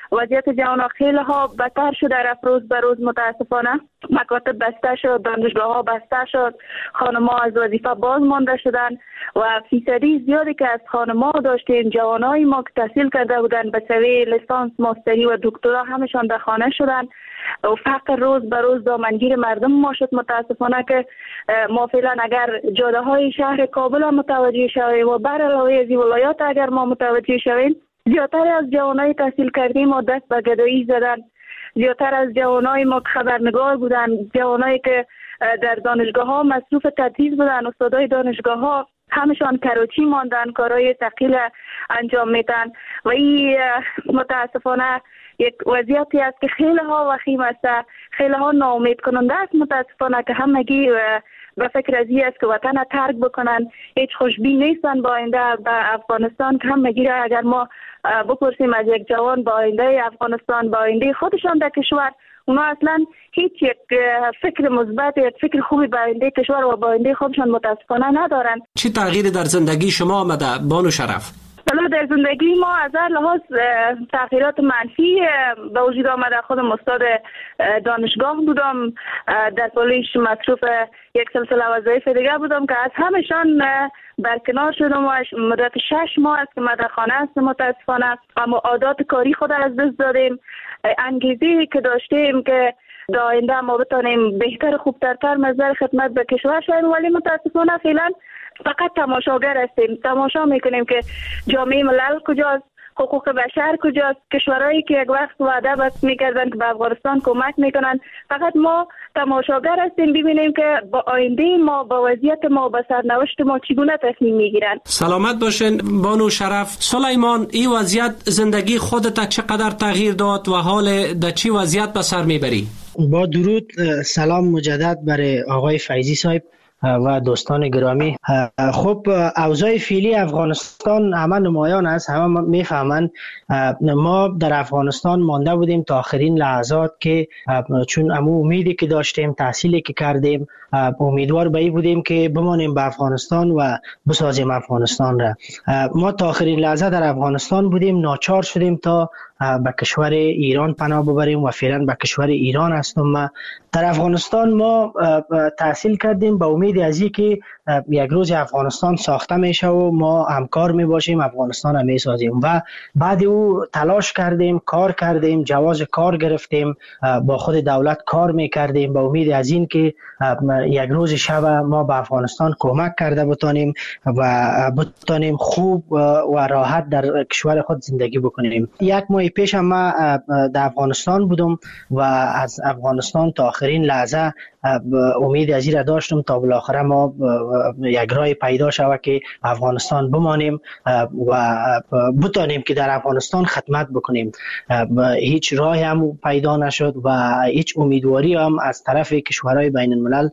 وضعیت جوانان خیلی ها بدتر شد در روز به روز. متاسفانه مکاتب بسته شد، دانشگاه ها بسته شد، خانم‌ها از وظیفه باز مانده شدن و فیصدی زیادی که از خانم‌ها داشتیم جوانای ما که تحصیل کرده بودن به سوی لیسانس، ماستری و دکترا همشان به خانه شدن و فقر روز به روز دامنگیر مردم ما شد. متاسفانه که ما فعلا اگر جاده های شهر کابل متوجه شویم و بر علاوه از این ولایات اگر ما متوجه شویم، زیادتر از جوانای تحصیل کردیم و دست به گدایی زدن، زیادتر از جوانای ما که خبرنگار بودن، جوانایی که در دانشگاه ها مصروف تدریس بودن، استادای دانشگاه ها همشان کراچی ماندن، کارهای ثقیل انجام میدن و این متاسفانه یک وضعیتی است که خیلی ها وخیم است، خیلی ها ناامید کننده است. متاسفانه که همگی به فکر از این است که وطن ترک بکنن، هیچ خوشبین نیستن با آینده به افغانستان که همگی را اگر ما بپرسیم از یک جوان با آینده افغانستان، با آینده خودشان در کشور، اونا اصلا هیچ یک فکر مثبت، یک فکر خوبی با آینده کشور و با آینده خودشان متاسفانه ندارن. چه تغییری در زندگی شما آمده بانو شرف؟ حالا در زندگی ما از هر لحاظ تغییرات منفی به وجود آمده. خودم استاد دانشگاه بودم، در پالیش مصروف یک سلسله وظایف دیگه بودم که از همشان برکنار شدم و مدت شش ماه است که من در خانه هستم متاسفانه. اما عادات کاری خود از دست دادیم، انگیزی که داشتیم که در آینده ما بتانیم بهتر خوبترتر مظهر خدمت به کشور شویم، ولی متاسفانه فعلا فقط تماشاگر هستیم. تماشا میکنیم که جامعه ملل کجاست، حقوق بشر کجاست، کشورهایی که یک وقت وعده بست میکردن که به افغانستان کمک میکنن، فقط ما تماشاگر هستیم ببینیم که با آینده ما، با وضعیت ما، با سرنوشت ما چگونه تصمیم میگیرن. سلامت باشین بانو شرف. سلیمان، این وضعیت زندگی خودت چقدر تغییر داد و حال در چی وضعیت به سر میبری؟ با درود، سلام مجدد برای آقای فیضی صاحب و دوستان گرامی. خب اوضاع فعلی افغانستان همه نمایان است، همه میفهمند. ما در افغانستان مانده بودیم تا آخرین لحظات که چون امو امیدی که داشتیم، تحصیلی که کردیم، امیدوار به این بودیم که بمانیم به افغانستان و بسازیم افغانستان را. ما تا آخرین لحظه در افغانستان بودیم، ناچار شدیم تا به کشور ایران پناه ببریم و فعلا به کشور ایران هستم. ما در افغانستان ما تحصیل کردیم با امید از این که یک روز افغانستان ساخته میشه و ما همکار می باشیم، افغانستان را می سازیم و بعد او تلاش کردیم، کار کردیم، جواز کار گرفتیم، با خود دولت کار می کردیم با امید از این که یک روز شب ما به افغانستان کمک کرده بتانیم و بتانیم خوب و راحت در کشور خود زندگی بکنیم. یک ماه پیش ما در افغانستان بودم و از افغانستان تا آخرین لحظه امید از این را داشتم تا بالاخره ما یک راه پیدا شود که افغانستان بمانیم و بتانیم که در افغانستان خدمت بکنیم. هیچ راهی هم پیدا نشد و هیچ امیدواری هم از طرف کشورهای بین الملل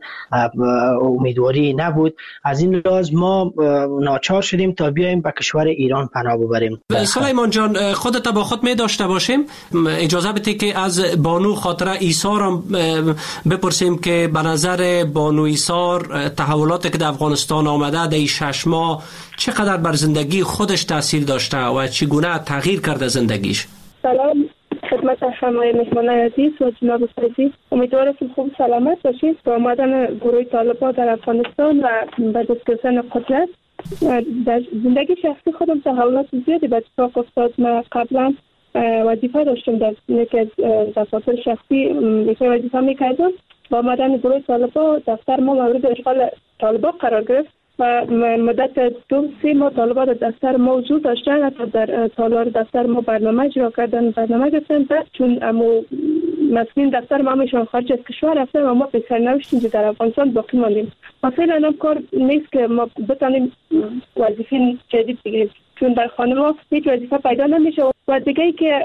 امیدواری نبود. از این لحاظ ما ناچار شدیم تا بیایم به کشور ایران پناه ببریم. سلیمان جان، خودت با خود می داشته باشیم، اجازه بده که از بانو خاطره ایثار هم بپرسیم که به نظر بانو ایثار تحولاتی که در افغانستان آمده در شش ماه چقدر بر زندگی خودش تاثیر داشته و چگونه تغییر کرده زندگیش؟ سلام خدمت همه مهمان عزیز و جناب فیضی. امیدوارم که خوب سلامت باشید. با آمدن گروه طالبان در افغانستان و به دست گرفتن قدرت در زندگی شخصی خودم تحولات زیادی به اتفاق افتاد. من قبلا وظیفه داشتم در یکی از دفاتر شخصی، یکی وظیفه میکردم. با آمدن گروه طالبان دفتر ما مورد اشغال طالبان قرار گرفت و مدت دو سه ماه طالبان در دفتر ما حضور داشتن، حتی در تالار دفتر ما برنامه اجرا کردن، برنامه گرفتن. چون امو مسئولین دفتر ما همیشون خارج از کشور رفتن و ما به سرنوشت در افغانستان باقی ماندیم. و فعلا هم کار نیست که ما بتانیم وظیفه جدید بگیریم، چون در خانه ما هیچ وظیفه پیدا نمیشه. و دیگه ای که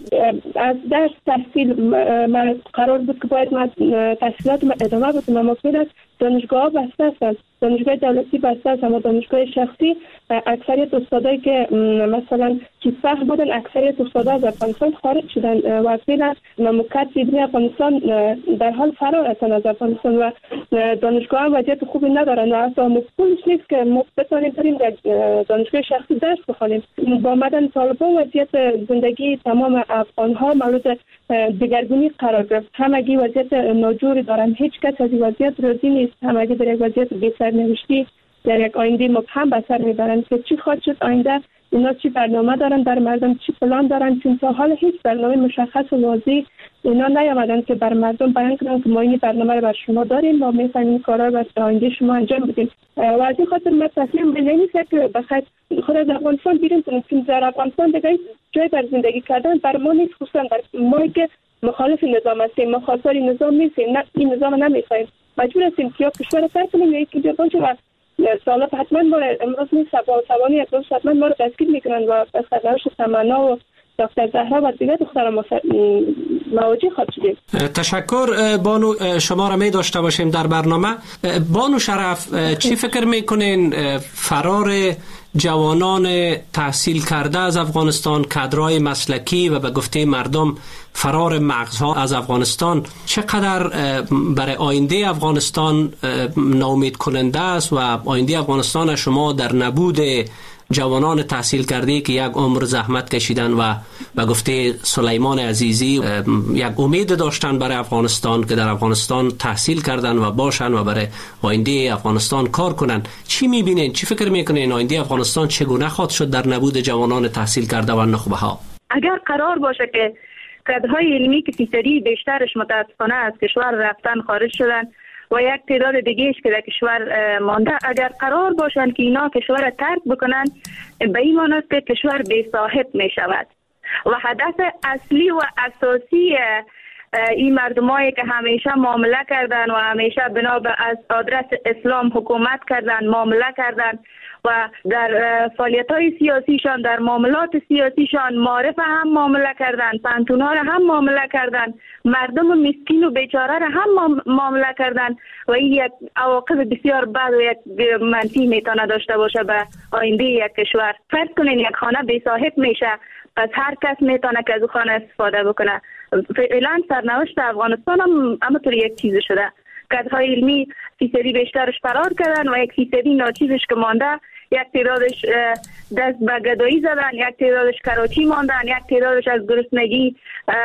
از درس تحصیل من قرار بود که باید من تحصیلات ادامه بدم، اما فعلا دانشگاه ها بسته هستند دانشگاه دولتی بسته است، اما دانشگاه شخصی اکثریت استادایی که مثلا کیسفخ بودن اکثریت استادا از افغانستان خارج شدن و فعلا مملکت بدون افغانستان در حال فرار هستند از افغانستان و دانشگاه هم وضعیت خوبی ندارن و اصلا مفهومش نیست که ما بتونیم بریم در دانشگاه شخصی درس بخونیم. با آمدن طالبان وضعیت زندگی تمام افغان ها مورد دگرگونی قرار گرفت. همگی وضعیت ناجوری دارن، هیچ کس از این وضعیت راضی نیست، همگی در یک وضعیت بی سرنوشتی در یک آینده مبهم به سر میبرند که چی خواهد شد آینده، اینا چی برنامه دارن در مردم، چی پلان دارن، چون تا حال هیچ برنامه مشخص و واضح اینا نیامدن که بر مردم بیان کنن که ما این برنامه رو بر شما داریم و میفهمیم کارا رو بر آینده شما انجام بدیم. و از این خاطر ما تصمیم بگیریم که بخاطر خود از افغانستان بیرون کنیم، چون در افغانستان دیگه جای بر زندگی کردن بر ما نیست، خصوصا بر ما که مخالف نظام هستیم، ما خواستار نظام نیستیم، نه این نظام نمیخوایم، مجبور هستیم که یا کشور ترک کنیم یا یکی بیا باشه و سالات حتما ما امروز نیست سبا سوانی یک روز حتما ما رو دستگیر میکنن و از خدمتش تمنا و دکتر زهرا و دیگر دختران مواجه خواهد شدیم. تشکر بانو، شما را می داشته باشیم در برنامه. بانو شرف، چی فکر میکنین فرار جوانان تحصیل کرده از افغانستان، کادرهای مسلکی و به گفته مردم فرار مغزها از افغانستان چقدر برای آینده افغانستان ناامید کننده است و آینده افغانستان شما در نبود جوانان تحصیل کرده که یک عمر زحمت کشیدن و به گفته سلیمان عزیزی یک امید داشتن برای افغانستان که در افغانستان تحصیل کردن و باشن و برای آینده افغانستان کار کنن، چی میبینین؟ چی فکر میکنین آینده افغانستان چگونه خواهد شد در نبود جوانان تحصیل کرده و نخبه ها؟ اگر قرار باشه که کادرهای علمی که فیصدی بیشترش متاسفانه از کشور رفتن خارج شدن و یک تعداد دیگهش که در کشور مانده، اگر قرار باشن که اینا کشور را ترک بکنن، به این معنی است که کشور بی صاحب می شود و هدف اصلی و اساسی این مردمایی که همیشه معامله کردن و همیشه بنا به از آدرس اسلام حکومت کردن، معامله کردن و در فعالیت‌های سیاسیشان، در معاملات سیاسیشان معارف هم معامله کردن، پنتون‌ها را هم معامله کردن، مردم مسکین و بیچاره را هم معامله کردن و این یک عواقب بسیار بد و یک منفی میتونه داشته باشه به آینده یک کشور. فرض کنین یک خانه بی صاحب میشه، پس هر کس میتونه که از خانه استفاده بکنه. فعلا سرنوشت افغانستان هم همونطور یک چیز شده. کادرهای علمی فیصدی بیشترش فرار کردن و یک فیصدی ناچیزش که مانده، یک تعدادش دست به گدایی زدن، یک تعدادش کراچی ماندن، یک تعدادش از گرسنگی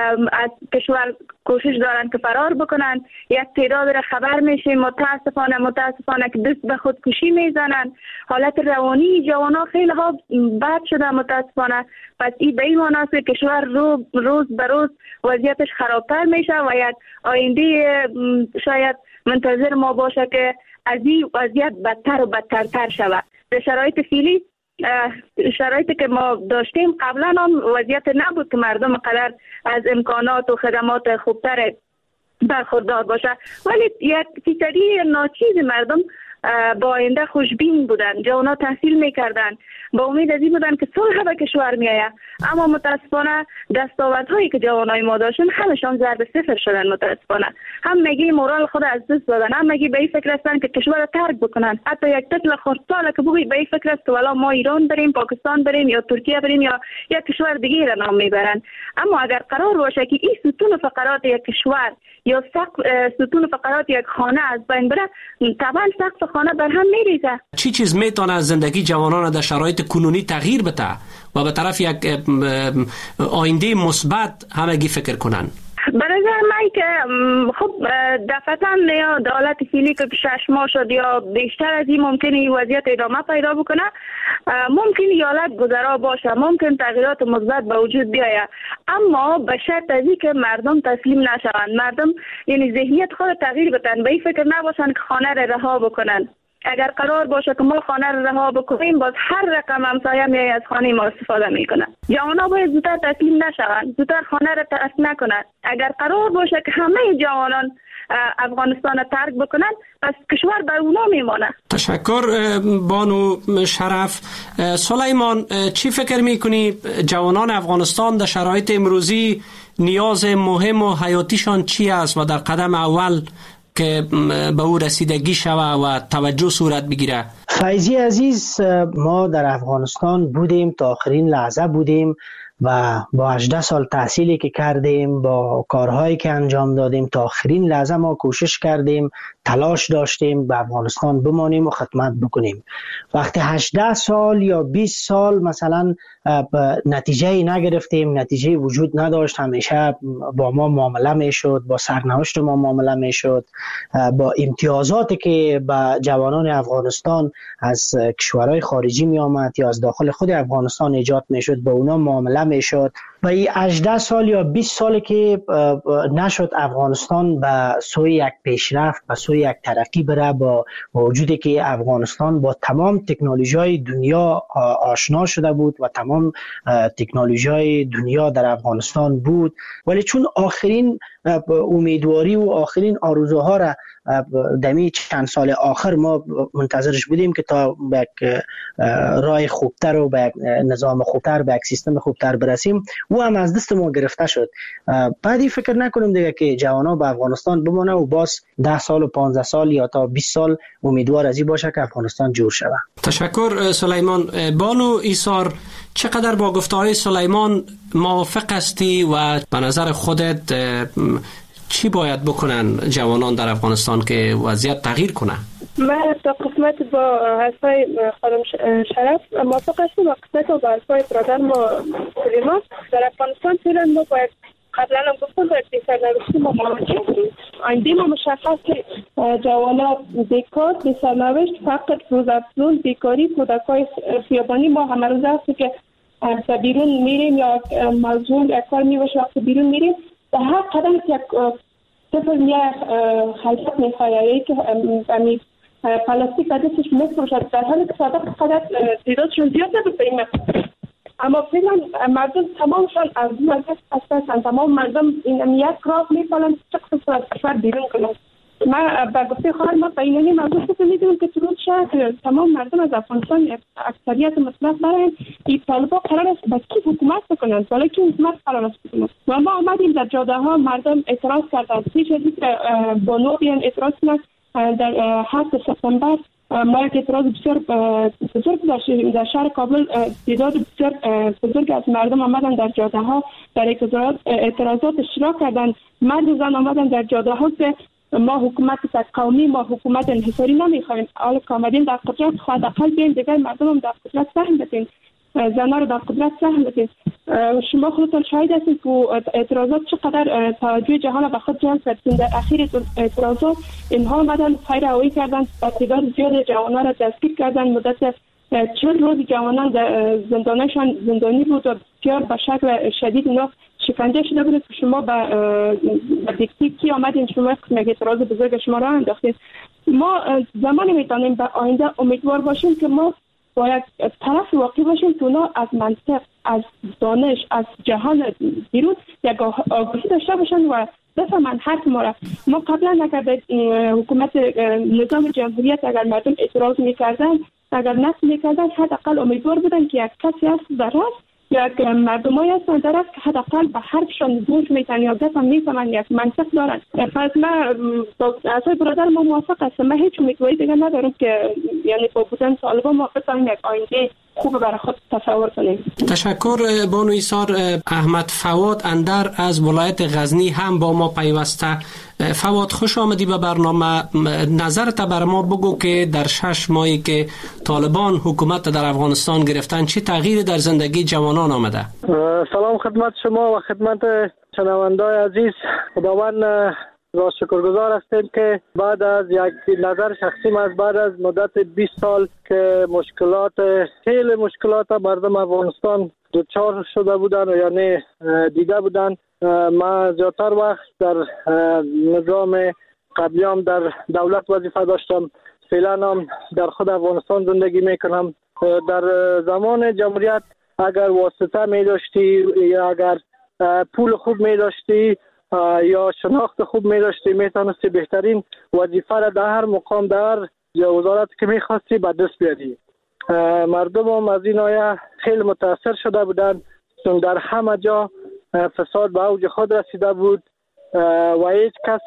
از کشور کوشش دارن که فرار بکنن، یک تعداد را خبر میشه متاسفانه متاسفانه که دست به خودکشی میزنن. حالت روانی جوانا خیلی ها بد شده متاسفانه. پس این به این معنی است که کشور رو روز به روز وضعیتش خرابتر میشه و یک آینده شاید منتظر ما باشه که از این وضعیت بدتر و بدترتر شود. در شرایط فعلی، شرایطی که ما داشتیم قبلا هم وضعیت نبود که مردم قدر از امکانات و خدمات خوبتر برخوردار باشه، ولی یک فیصدی ناچیز مردم با آینده خوشبین بودن، جوانا تحصیل میکردن، با امید از این بودن که صلح به کشور میآید. اما متاسفانه دستاوردهایی که جوانای ما داشتن همشان ضرب صفر شدن. متاسفانه هم میگی مورال خود از دست دادن، هم میگی به این فکر هستن که کشور را ترک بکنن. حتی یک طفل خردسال که بگی به این فکر است که والا ما ایران بریم، پاکستان بریم یا ترکیه بریم یا یک کشور دیگه را نام میبرن. اما اگر قرار باشه که این ستون فقرات یک کشور یا ستون فقرات یک خانه از بین بره، طبعا سقف خانه بر هم میریزه. چی چیز میتونه از زندگی جوانان در شرایط کنونی تغییر بده و به طرف یک آینده مثبت همگی فکر کنن؟ برای من که خب دفعتاً یا دولت فعلی که شش ماه شد یا بیشتر از این ممکنه این وضعیت ادامه پیدا بکنه، ممکن یالت گذرا باشه، ممکن تغییرات مثبت به وجود بیاید، اما به شرط از که مردم تسلیم نشوند، مردم یعنی ذهنیت خود تغییر بدن، به این فکر نباشن که خانه را رها بکنن. اگر قرار باشه که ما خانه را رها بکنیم، باز هر رقم همسایه میای از خانه ما استفاده میکنه. جوانا باید زودتر تسلیم نشوند، زودتر خانه را ترک نکنند. اگر قرار باشه که همه جوانان افغانستان را ترک بکنن، پس کشور بر اونا میمانه. تشکر بانو شرف. سلیمان، چی فکر میکنی جوانان افغانستان در شرایط امروزی نیاز مهم و حیاتیشان چی است و در قدم اول که به او رسیدگی شوه و توجه صورت بگیره؟ فیضی عزیز، ما در افغانستان بودیم تا آخرین لحظه بودیم و با هجده سال تحصیلی که کردیم، با کارهایی که انجام دادیم تا آخرین لحظه ما کوشش کردیم، تلاش داشتیم به افغانستان بمانیم و خدمت بکنیم. وقتی هجده سال یا بیست سال مثلا نتیجه نگرفتیم، نتیجه وجود نداشت، همیشه با ما معامله میشد، با سرنوشت ما معامله میشد، با امتیازاتی که به جوانان افغانستان از کشورهای خارجی می آمد یا از داخل خود افغانستان ایجاد میشد، با اونا معامله میشد. و این هجده سال یا بیست سالی که نشد افغانستان به سوی یک پیشرفت، به سوی یک ترقی بره، با وجودی که افغانستان با تمام تکنولوژی‌های دنیا آشنا شده بود و تمام تکنولوژی‌های دنیا در افغانستان بود، ولی چون آخرین امیدواری و آخرین آرزوها را دمی چند سال آخر ما منتظرش بودیم که تا به یک راه خوبتر و به یک نظام خوبتر، به یک سیستم خوبتر برسیم، او هم از دست ما گرفته شد. بعدی فکر نکنیم دیگه که جوانا به افغانستان بمونه و باز ده سال و پانزده سال یا تا بیست سال امیدوار از این باشه که افغانستان جور شود. تشکر سلیمان. بانو ایثار، چقدر با گفته‌های سلیمان موافق هستی و به نظر خودت چی باید بکنن جوانان در افغانستان که وضعیت تغییر کنه؟ من تا قسمت با حرفای خانم شرف موافق هستم و قسمت با حرفای برادر ما سلیمان. در افغانستان فعلا ما باید قبلا هم گفتم باید بهتر نوشتی ما مواجه کنیم. آینده ما مشخص که جوانا بیکار، بی سرنوشت، فقط روزافزون، بیکاری، کودکای خیابانی. ما همه روز هست که تا بیرون میریم یا موضوع یک کار میباشه وقتی بیرون میریم به هر قدم یک طفل میه خلصت میخواه که امی پلاستیک به دستش میفروشد، در حالی که صادق قدر تعدادشون زیاد نبود به این مقدار. اما فعلا مردم تمامشان از این مرکز هستند، تمام مردم این یک راه میپالند چه قسم از کشور بیرون کنند. ما با گفته خواهر ما به اینانی موضوع خود میدونم که ترود شد که تمام مردم از افغانستان اکثریت مطلق برای این طالبا قرار است به کی حکومت بکنند، ولی که حکومت قرار است بکنند. و ما آمدیم در جاده ها مردم اعتراض کردند. پیش از اینکه بانو بیان اعتراض کنند در هفت سپتامبر ما یک اعتراض بسیار بزرگ داشتیم در شهر کابل. تعداد بسیار بزرگ از مردم آمدن در جاده ها در اعتراضات اشتراک کردند. مرد و زن آمدن در جاده ها که ما حکومت قومی، ما حکومت انحصاری نمیخوایم. حالا که آمدیم در قدرت خواهد اقل بیایم دیگر مردم هم در قدرت سهم بدین، زنها رو در قدرت سهم بدین. شما خودتان شاهد هستید که اعتراضات چقدر توجه جهان به خود جلب کرد. در اخیر اعتراضات اینها آمدن پیروی کردن، تعداد زیاد جوانان را دستگیر کردن. مدت چند روز جوانان زندانشان زندانی بود و بسیار به شکل شدید اینا شکنجه شده بود که شما به دکتی کی آمدین شما یک اعتراض بزرگ شما را انداختید. ما زمانی میتونیم به آینده امیدوار باشیم که ما باید طرف واقعی باشیم که اونا از منطق، از دانش، از جهان بیرون یک آگاهی داشته باشن و بفهمن حق ما را. ما قبلا نکرده حکومت نظام جمهوریت اگر مردم اعتراض میکردن، اگر نقد میکردن، حداقل امیدوار بودن که یک کسی هست در راست یا یک مردمایی هستن در است که حداقل به حرفشان گوش میتن یا بفهم میفهمن، یک منطق دارن. پس من با اصای برادر ما موافق هستم. من هیچ امیدواری دیگه ندارم که یعنی با بودن طالبان ما بتونیم یک آینده خوب برای خود تصور کنیم. تشکر بانو ایثار. احمد فواد اندر از ولایت غزنی هم با ما پیوسته. فواد خوش آمدی به برنامه. نظرت بر ما بگو که در شش ماهی که طالبان حکومت در افغانستان گرفتن چه تغییری در زندگی جوانان آمده؟ سلام خدمت شما و خدمت شنوندای عزیز. خداوند را شکرگزار هستیم که بعد از یک نظر شخصی از بعد از مدت بیست سال که مشکلات خیلی مشکلات مردم افغانستان دچار شده بودن و یعنی دیده بودن، ما زیادتر وقت در نظام قبلیام در دولت وظیفه داشتم، فعلا هم در خود افغانستان زندگی میکنم. در زمان جمهوریت اگر واسطه می داشتی یا اگر پول خوب می داشتی یا شناخت خوب می داشتی میتونستی بهترین وظیفه را در هر مقام در یا وزارت که میخواستی به دست بیاری. مردم هم از این آیه خیلی متاثر شده بودن چون در همه جا فساد به اوج خود رسیده بود و هیچ کسی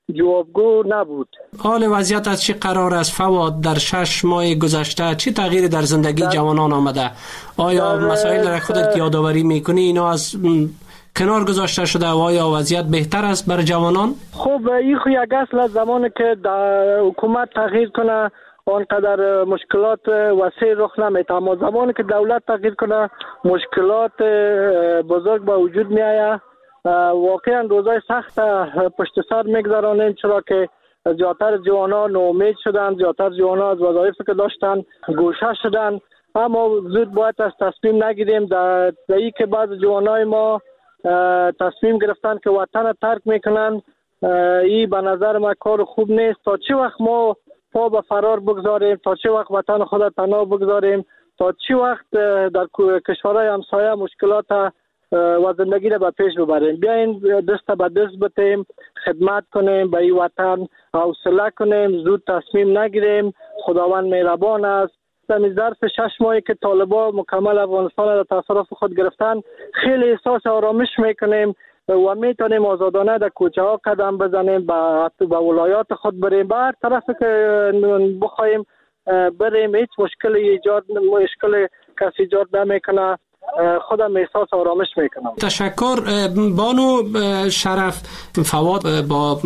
جوابگو نبود. حال وضعیت از چه قرار است فواد؟ در شش ماه گذشته چه تغییری در زندگی در جوانان آمده؟ آیا مسائل را خودت یادآوری میکنی اینا از کنار گذاشته شده و آیا وضعیت بهتر است بر جوانان؟ خب این خو یک اصل از زمانی که در حکومت تغییر کنه آنقدر مشکلات وسیع رخ نمیده، اما زمانی که دولت تغییر کنه مشکلات بزرگ به وجود می آید. واقعا روزای سخت پشت سر میگذرانیم، چرا که زیادتر جوانان ناامید شدن، زیادتر جوانان از وظایفی که داشتن گوشه شدن. اما زود باید از تصمیم نگیریم در این که بعض جوانای ما تصمیم گرفتن که وطن ترک میکنن. این به نظر ما کار خوب نیست. تا چه وقت ما پا به فرار بگذاریم، تا چه وقت وطن خود تنها بگذاریم، تا چه وقت در کشورهای همسایه مشکلات و زندگی را به پیش ببریم. بیاین دست به دست بتیم، خدمت کنیم به این وطن، حوصله کنیم، زود تصمیم نگیریم. خداوند مهربان است. در ظرف شش ماهی که طالبان مکمل افغانستان را در تصرف خود گرفتن خیلی احساس آرامش میکنیم و میتونیم آزادانه در کوچه ها قدم بزنیم، به ولایات خود بریم، به هر طرف که بخوایم بریم. هیچ مشکلی ایجاد مشکل کسی ایجاد نمیکنه. خودم احساس آرامش میکنم. تشکر بانو شرف. فواد با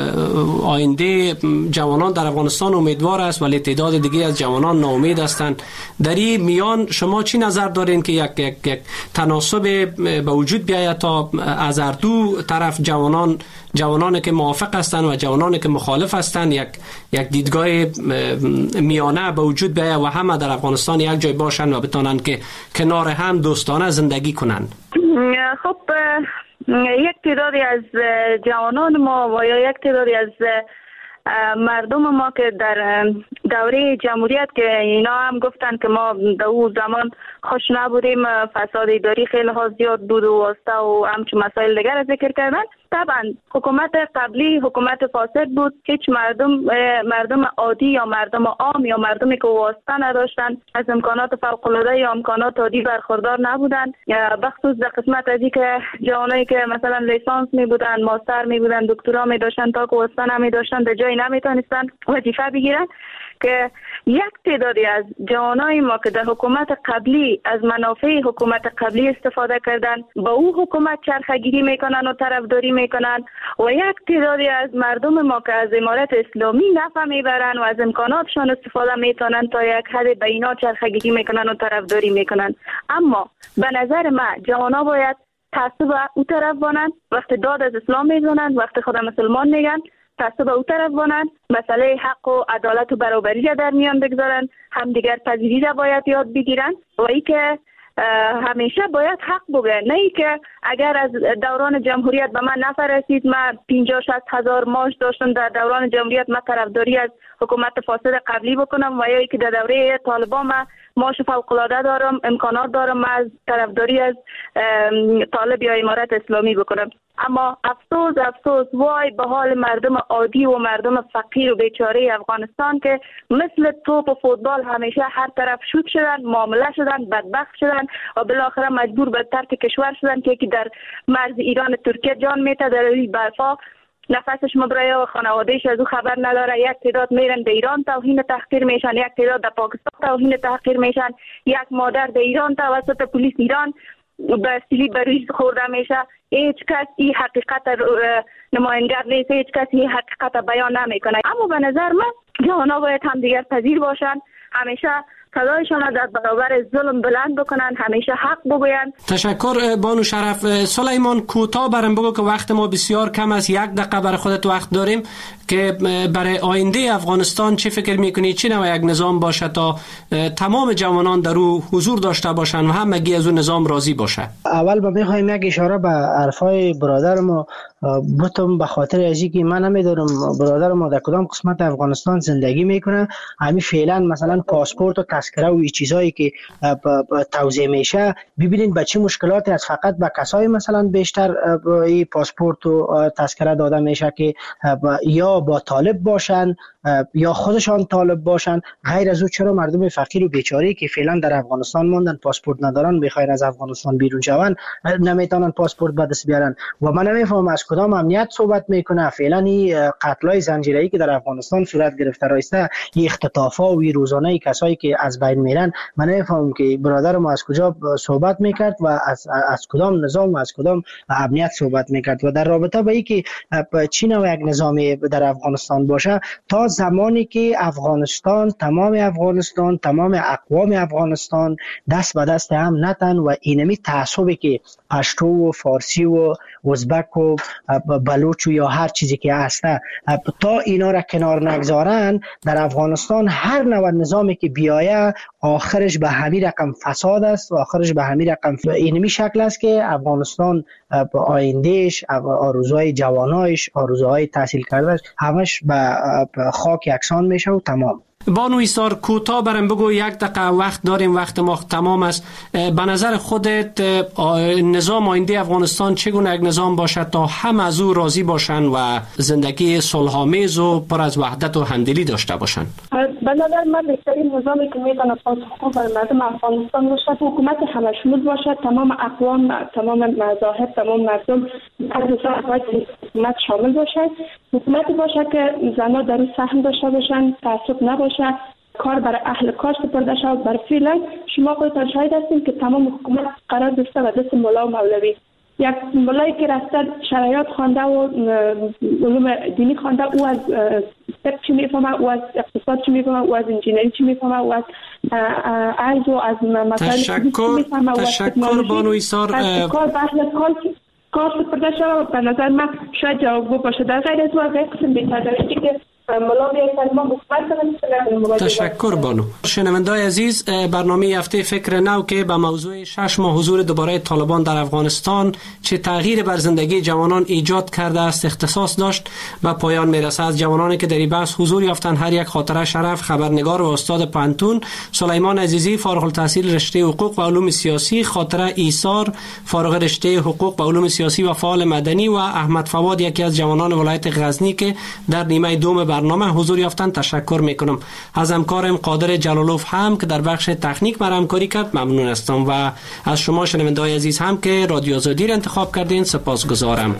آینده جوانان در افغانستان امیدوار است ولی تعداد دیگه از جوانان ناامید هستند. در این میان شما چی نظر دارین که یک یک یک تناسب به وجود بیاید تا از هر دو طرف جوانان جوانانی که موافق هستند و جوانانی که مخالف هستند یک یک دیدگاه میانه به وجود بیاید و همه در افغانستان یک جای باشند و بتونن که کنار هم دوستانه زندگی کنند؟ خب یک تعدادی از جوانان ما و یا یک تعدادی از مردم ما که در دوره جمهوریت که اینا هم گفتن که ما در اون زمان خوش نبودیم، فساد اداری خیلی ها زیاد بود و واسطه و همچون مسائل دیگر ذکر کردن. طبعا حکومت قبلی حکومت فاسد بود. هیچ مردم مردم عادی یا مردم عام یا مردمی که واسطه نداشتن از امکانات فوق العاده یا امکانات عادی برخوردار نبودن. بخصوص در قسمت از که جوانایی که مثلا لیسانس می بودن، ماستر می بودن، دکترا می داشتن تا که واسطه نمی داشتن به جای نمیتونستن وظیفه بگیرن، که یک تعدادی از جوانای ما که در حکومت قبلی از منافع حکومت قبلی استفاده کردن با او حکومت چرخگیری میکنن و طرفداری میکنن و یک تعدادی از مردم ما که از امارت اسلامی نفع میبرن و از امکاناتشان استفاده میتونن تا یک حد به اینا چرخگیری میکنن و طرفداری میکنن. اما به نظر من جوانا باید تعصب او طرف بانن. وقتی داد از اسلام میزنن، وقتی خود مسلمان میگن تعصب او طرف بانن، مسئله حق و عدالت و برابری را در میان بگذارن، هم دیگر پذیری را باید یاد بگیرن و ای که همیشه باید حق بگن، نه ای که اگر از دوران جمهوریت به من نفع رسید، من پنجاه شصت هزار معاش داشتم در دوران جمهوریت، من طرفداری از حکومت فاسد قبلی بکنم و یا ای که در دوره طالبان من معاش فوق العاده دارم، امکانات دارم، من از طرفداری از طالب یا امارت اسلامی بکنم. اما افسوس افسوس وای به حال مردم عادی و مردم فقیر و بیچاره افغانستان که مثل توپ و فوتبال همیشه هر طرف شوت شدن، معامله شدن، بدبخت شدن و بالاخره مجبور به ترک کشور شدن که یکی در مرز ایران ترکیه جان میته، در این برفا نفسش مبرایه و خانوادهش از او خبر نداره. یک تعداد میرن به ایران توهین تحقیر میشن، یک تعداد در پاکستان توهین تحقیر میشن، یک مادر در ایران توسط پلیس ایران به سیلی بریز خورده میشه. هیچ کس این حقیقت نماینگر نیست، هیچ کس این حقیقت بیان نمیکنه. اما به نظر من جوانا باید هم دیگر پذیر باشن، همیشه صدایشان در برابر ظلم بلند بکنن، همیشه حق بگوین. تشکر بانو شرف. سلیمان کوتاه برام بگو که وقت ما بسیار کم است، یک دقیقه برای خودت وقت داریم که برای آینده افغانستان چه فکر میکنی چه نوع یک نظام باشه تا تمام جوانان در او حضور داشته باشن و همگی از اون نظام راضی باشه؟ اول با میخوایم یک اشاره به حرفای برادر ما بتم به خاطر ازی که من نمیدونم برادر ما در کدام قسمت افغانستان زندگی میکنه. همین فعلا مثلا پاسپورت و تذکره و این چیزایی که توزیع میشه، ببینید به چه مشکلاتی از فقط به کسای مثلا بیشتر این پاسپورت و تذکره داده میشه که یا با طالب باشن یا خودشان طالب باشن. غیر از او چرا مردم فقیر و بیچاره که فعلا در افغانستان موندن پاسپورت ندارن، بخاطر از افغانستان بیرون شوند نمیتونن پاسپورت به دست بیارن؟ و من نمیفهمم از کدام امنیت صحبت میکنه؟ فعلا این قتل‌های زنجیره‌ای که در افغانستان صورت گرفته راسته، این اختطاف‌ها و این روزانه کسایی که از بین میرن، من نمیفهمم که برادر ما از کجا صحبت میکرد و از از کدام نظام و از کدام امنیت صحبت میکرد. و در رابطه با اینکه چی نوع یک نظامی در افغانستان باشه، تا زمانی که افغانستان، تمام افغانستان، تمام اقوام افغانستان دست به دست هم نتن و اینمی تعصبی که پشتو و فارسی و ازبک و بلوچ و یا هر چیزی که هسته، تا اینا را کنار نگذارن، در افغانستان هر نوع نظامی که بیایه آخرش به همین رقم فساد است و آخرش به همین رقم اینمی شکل است که افغانستان آیندهش، آرزوهای جوانایش، آرزوهای تحصیل کردنش همش به خاک یکسان میشه و تمام. بانو ایثار، کوتاه برام بگو، یک دقیقه وقت داریم، وقت ما تمام است. به نظر خودت نظام آینده افغانستان چگونه یک نظام باشد تا هم از او راضی باشن و زندگی صلح‌آمیز و پر از وحدت و همدلی داشته باشن؟ به نظر من بهترین نظامی که میتونه پاسخگو بر مردم افغانستان باشد، حکومت همشمول باشد، تمام اقوام، تمام مذاهب، تمام مردم هر دو طرف حکومت شامل باشد. حکومتی باشد که زنها در او سهم داشته باشند، تعصب نباشد، کار برای اهل کار سپرده شود. بر فعلا شما خودتان شاهد هستید که تمام حکومت قرار داشته و دست ملا و مولوی. یک ملایی که رفته شرایط خوانده و علوم دینی خوانده، او از طب چی میفهمه، او از اقتصاد چی میفهمه، او از انجینری چی میفهمه، او از ارز و از مسائل چی میفهمه. تشکر بانو ایثار. کار به اهل کار کار سپرده شود. به نظر من شاید جوابگو باشه. در غیر از او غیر قسم بی‌تدارکی که تشکر بانو. شنونده‌های عزیز، برنامه هفته فکر نو که به موضوع شش ماه حضور دوباره طالبان در افغانستان چه تغییر بر زندگی جوانان ایجاد کرده است اختصاص داشت و پایان میرسه. از جوانانی که در این بحث حضور یافتند هر یک خاطره شرف، خبرنگار و استاد پانتون سلیمان عزیزی فارغ التحصیل رشته حقوق و علوم سیاسی، خاطره ایثار فارغ رشته حقوق و علوم سیاسی و فعال مدنی، و احمد فواد یکی از جوانان ولایت غزنی که در نیمه دوم برنامه حضور یافتن تشکر میکنم. از همکارم قادر جلالوف هم که در بخش تکنیک مرا همکاری کرد ممنون هستم و از شما شنونده‌های عزیز هم که رادیو آزادی را انتخاب کردین سپاسگزارم.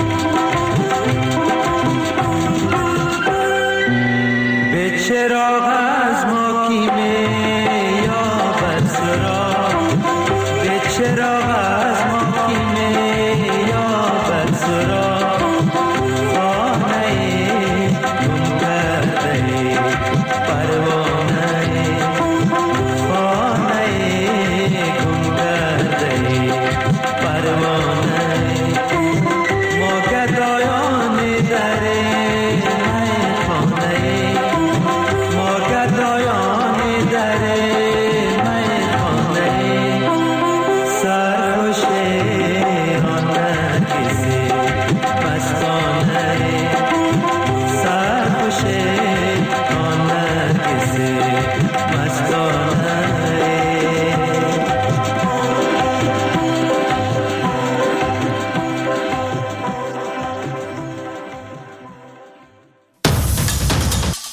چراغ